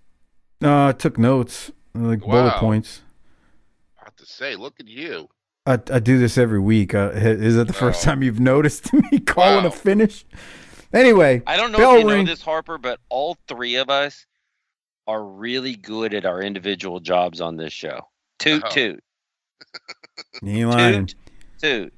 Uh, took notes, like Wow. bullet points. I have to say, look at you. I, I do this every week. Uh, is that the first time you've noticed me calling a finish? Anyway, I don't know bell if you ring. know this, Harper, but all three of us are really good at our individual jobs on this show. Toot, Oh. toot. You ain't lying. Toot, toot.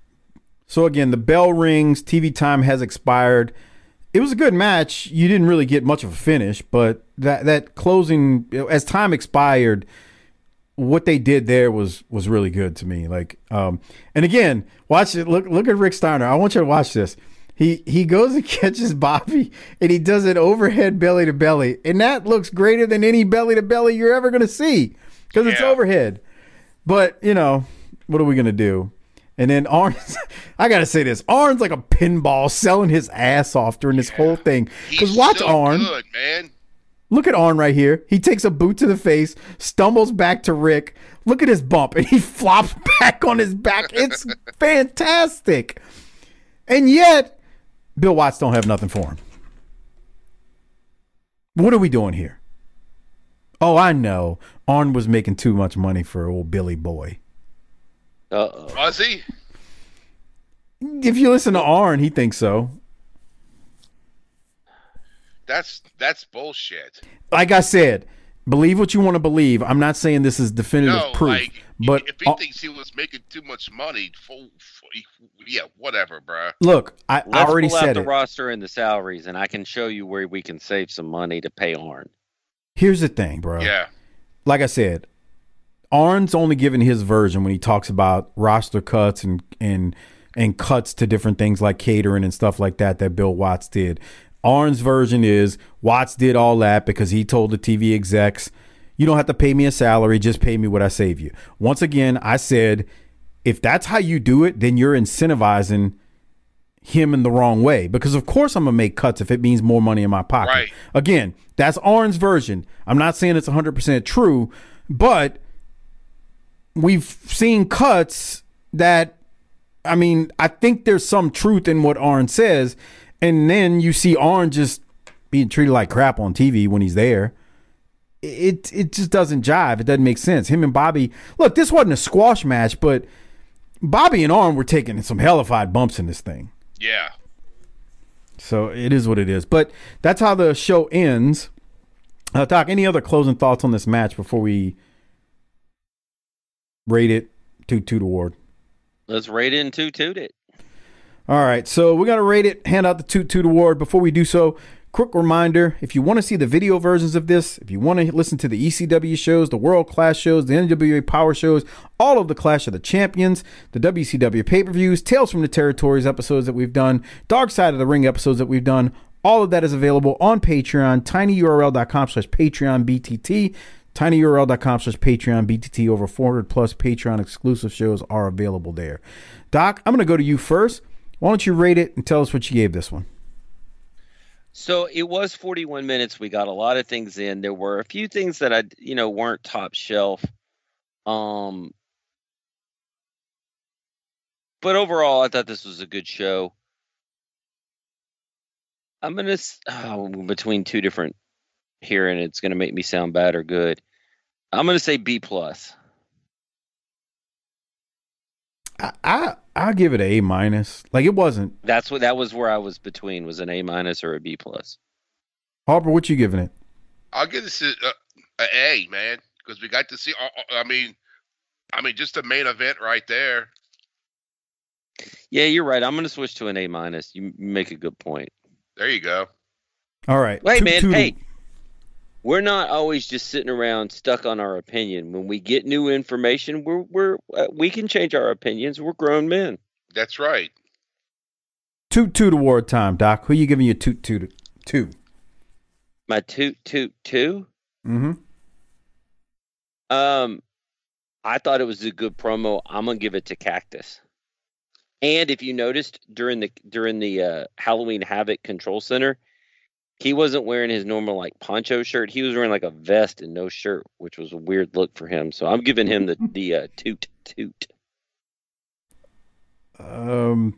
So again, the bell rings. T V time has expired. It was a good match. You didn't really get much of a finish, but that that closing, as time expired, what they did there was was really good to me. Like, um, and again, watch it. Look look at Rick Steiner. I want you to watch this. He he goes and catches Bobby, and he does an overhead belly to belly, and that looks greater than any belly to belly you're ever gonna see because it's Yeah. overhead. But you know, what are we gonna do? And then Arn's, I gotta say this, Arn's like a pinball selling his ass off during this whole thing. Because He's watch so Arn. good, man. Look at Arn right here. He takes a boot to the face, stumbles back to Rick. Look at his bump, and he flops back on his back. It's fantastic. And yet, Bill Watts don't have nothing for him. What are we doing here? Oh, I know. Arn was making too much money for old Billy Boy. Uh-oh. Was he? If you listen to Arn, he thinks so. That's that's bullshit. Like I said, believe what you want to believe. I'm not saying this is definitive No, proof. like, but if he uh, thinks he was making too much money, full, full, yeah, whatever, bruh. look, I, I Let's already pull out said the it. roster and the salaries, and I can show you where we can save some money to pay Arn. Here's the thing, bro. Yeah. Like I said, Arn's only giving his version when he talks about roster cuts and and and cuts to different things like catering and stuff like that that Bill Watts did. Arn's version is Watts did all that because he told the T V execs, you don't have to pay me a salary, just pay me what I save you. Once again, I said, if that's how you do it, then you're incentivizing him in the wrong way, because of course I'm gonna make cuts if it means more money in my pocket. Right. Again, that's Arn's version. I'm not saying it's one hundred percent true, but we've seen cuts that, I mean, I think there's some truth in what Arn says, and then you see Arn just being treated like crap on T V when he's there. It it just doesn't jive. It doesn't make sense. Him and Bobby, look, this wasn't a squash match, but Bobby and Arn were taking some hellified bumps in this thing. Yeah. So it is what it is. But that's how the show ends. Uh, Doc, any other closing thoughts on this match before we rate it toot toot award? Let's rate it and toot toot it. All right, so we got to rate it, hand out the toot toot award. Before we do so, quick reminder, if you want to see the video versions of this, if you want to listen to the E C W shows, the World Class shows, the N W A Power shows, all of the Clash of the Champions, the W C W pay-per-views, Tales from the Territories episodes that we've done, Dark Side of the Ring episodes that we've done, all of that is available on Patreon, tinyurl.com slash Patreon BTT. tinyurl.com slash Patreon BTT. Over four hundred plus Patreon exclusive shows are available there. Doc, I'm going to go to you first. Why don't you rate it and tell us what you gave this one? So it was forty-one minutes. We got a lot of things in. There were a few things that I, you know, weren't top shelf. Um, but overall, I thought this was a good show. I'm gonna oh, between two different here, and it's gonna make me sound bad or good. I'm gonna say B plus. I, I I'll give it an A minus. Like, it wasn't. That's what that was where I was between, was an A minus or a B plus. Harper, what you giving it? I'll give this a, a, a A, man. because we got to see. I mean, I mean, just the main event right there. Yeah, you're right. I'm going to switch to an A minus. You make a good point. There you go. All right. Wait, two, man. two hey, to... we're not always just sitting around stuck on our opinion. When we get new information, we're we're uh, we can change our opinions. We're grown men. That's right. Toot toot award time, Doc. Who are you giving your toot toot to? My toot toot two. Mm-hmm. Um, I thought it was a good promo. I'm gonna give it to Cactus. And if you noticed during the during the uh, Halloween Havoc Control Center, he wasn't wearing his normal like poncho shirt. He was wearing like a vest and no shirt, which was a weird look for him. So I'm giving him the the uh, toot toot. Um.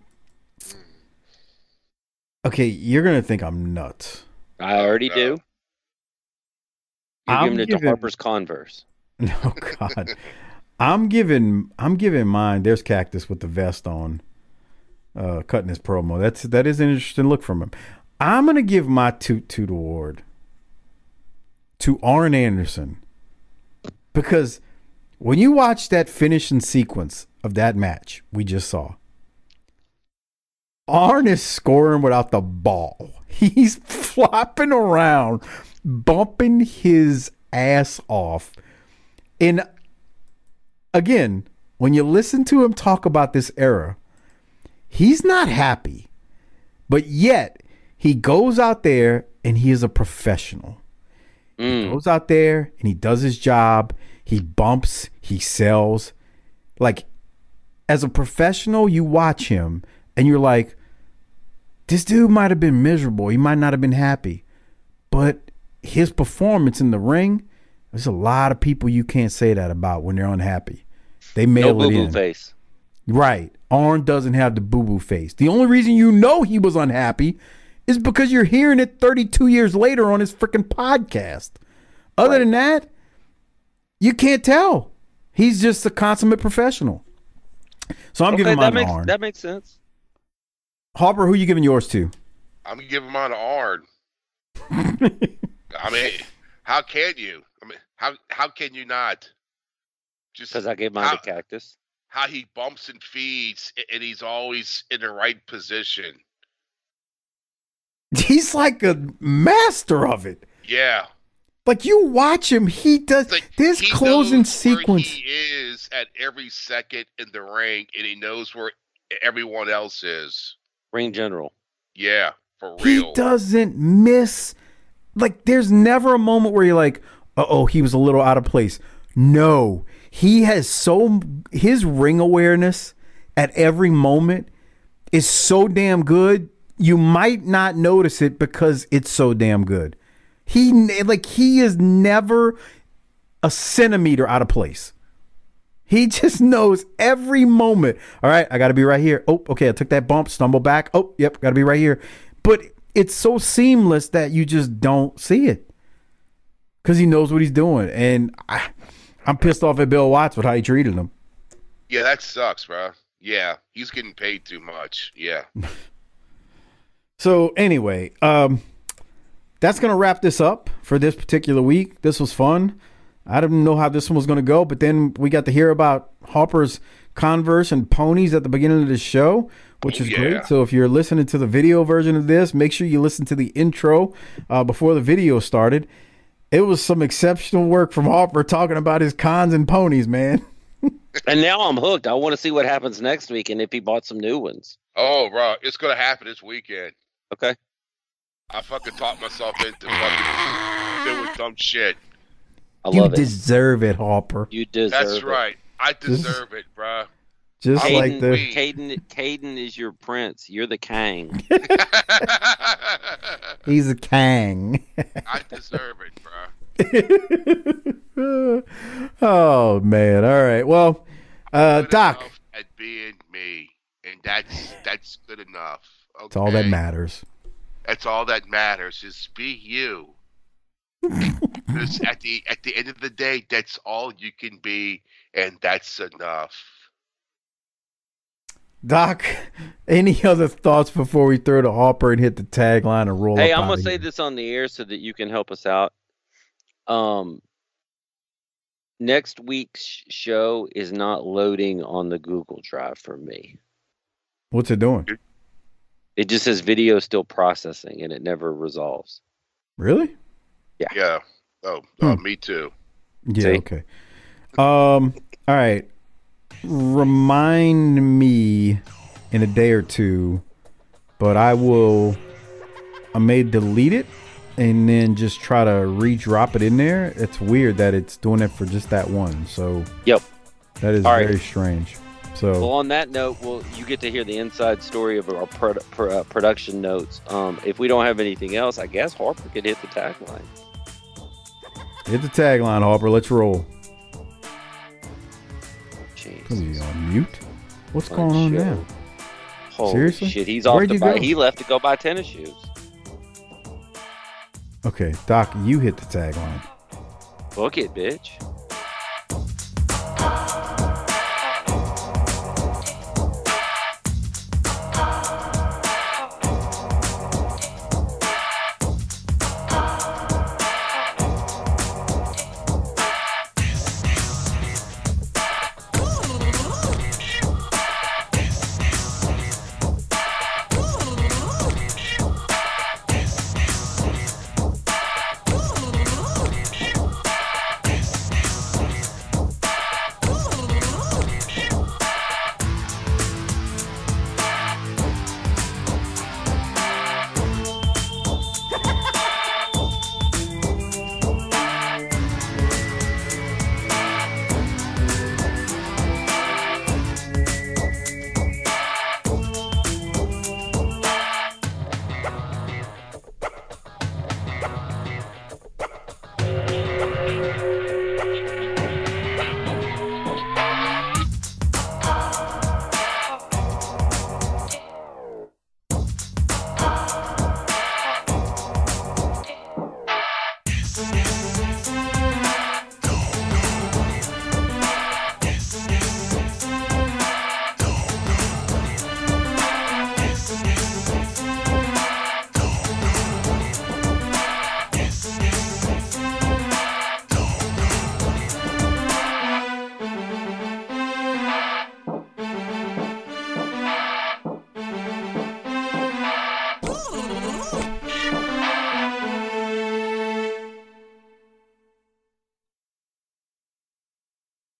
Okay, you're gonna think I'm nuts. I already do. You're I'm giving it giving- to Harper's Converse. No, God. I'm giving I'm giving mine. There's Cactus with the vest on, uh, cutting his promo. That's that is an interesting look from him. I'm gonna give my toot toot award to Arn Anderson because when you watch that finishing sequence of that match we just saw, Arn is scoring without the ball. He's flopping around, bumping his ass off. And again, when you listen to him talk about this era, he's not happy. But yet, he goes out there and he is a professional. Mm. He goes out there and he does his job. He bumps, he sells. Like, as a professional, you watch him and you're like, this dude might have been miserable. He might not have been happy. But his performance in the ring, there's a lot of people you can't say that about when they're unhappy. They mail No it boo-boo in. face. Right. Arn doesn't have the boo-boo face. The only reason you know he was unhappy is because you're hearing it thirty-two years later on his freaking podcast. Other Right. than that, you can't tell. He's just a consummate professional. So I'm Okay, giving that mine makes to Arn. that makes sense. Harper, who you giving yours to? I'm gonna give him on to Arn. I mean, how can you? I mean, how how can you not? Just Because I gave mine how, to Cactus. how he bumps and feeds, and he's always in the right position. He's like a master of it. Yeah. Like you watch him, he does this He closing knows where sequence. he is at every second in the ring, and he knows where everyone else is. Ring general. Yeah, for He real. doesn't miss. Like, there's never a moment where you're like, uh oh, he was a little out of place. No, he has so, his ring awareness at every moment is so damn good. You might not notice it because it's so damn good. He, like, he is never a centimeter out of place. He just knows every moment. All right, I got to be right here. Oh, okay, I took that bump, stumble back. Oh, yep, got to be right here. But it's so seamless that you just don't see it because he knows what he's doing. And I, I'm pissed off at Bill Watts with how he treated him. Yeah, that sucks, bro. Yeah, he's getting paid too much. Yeah. So anyway, um, that's going to wrap this up for this particular week. This was fun. I didn't know how this one was going to go, but then we got to hear about Harper's Converse and ponies at the beginning of the show, which is Yeah. great. So if you're listening to the video version of this, make sure you listen to the intro uh, before the video started. It was some exceptional work from Harper talking about his cons and ponies, man. And now I'm hooked. I want to see what happens next week and if he bought some new ones. Oh, bro, it's gonna happen this weekend. Okay. I fucking talked myself into fucking doing dumb shit. I You love it. deserve it, Harper. You deserve That's it. right. I deserve it, bro. Just I'm like the weak. Caden, Caden is your prince. You're the king. he's a Kang. I deserve it, bro. Oh man! All right. Well, uh, Good Doc, enough at being me, and that's that's good enough. Okay? that's all that matters. That's all that matters is be you. Because at the at the end of the day, that's all you can be, and that's enough. Doc, any other thoughts before we throw to Harper and hit the tagline and roll Hey, up I'm outta gonna say here? this on the air so that you can help us out. Um, next week's show is not loading on the Google Drive for me. What's it doing? It just says video still processing, and it never resolves. Really? Yeah. Yeah. Oh, Hmm. oh me too. Yeah. See? Okay. Um. All right. Remind me in a day or two, but I will. I may delete it and then just try to re-drop it in there. It's weird that it's doing it for just that one. So. Yep. That is All very right. strange. So. Well, on that note, well, you get to hear the inside story of our pro- pro- uh, production notes. Um, if we don't have anything else, I guess Harper could hit the tagline. Hit the tagline, Harper. Let's roll. Jeez. Is he on mute? What's Fun going on show. now? Holy Seriously? shit, he's off Where'd to you buy. go? He left to go buy tennis shoes. Okay, Doc, you hit the tagline. Book it, bitch.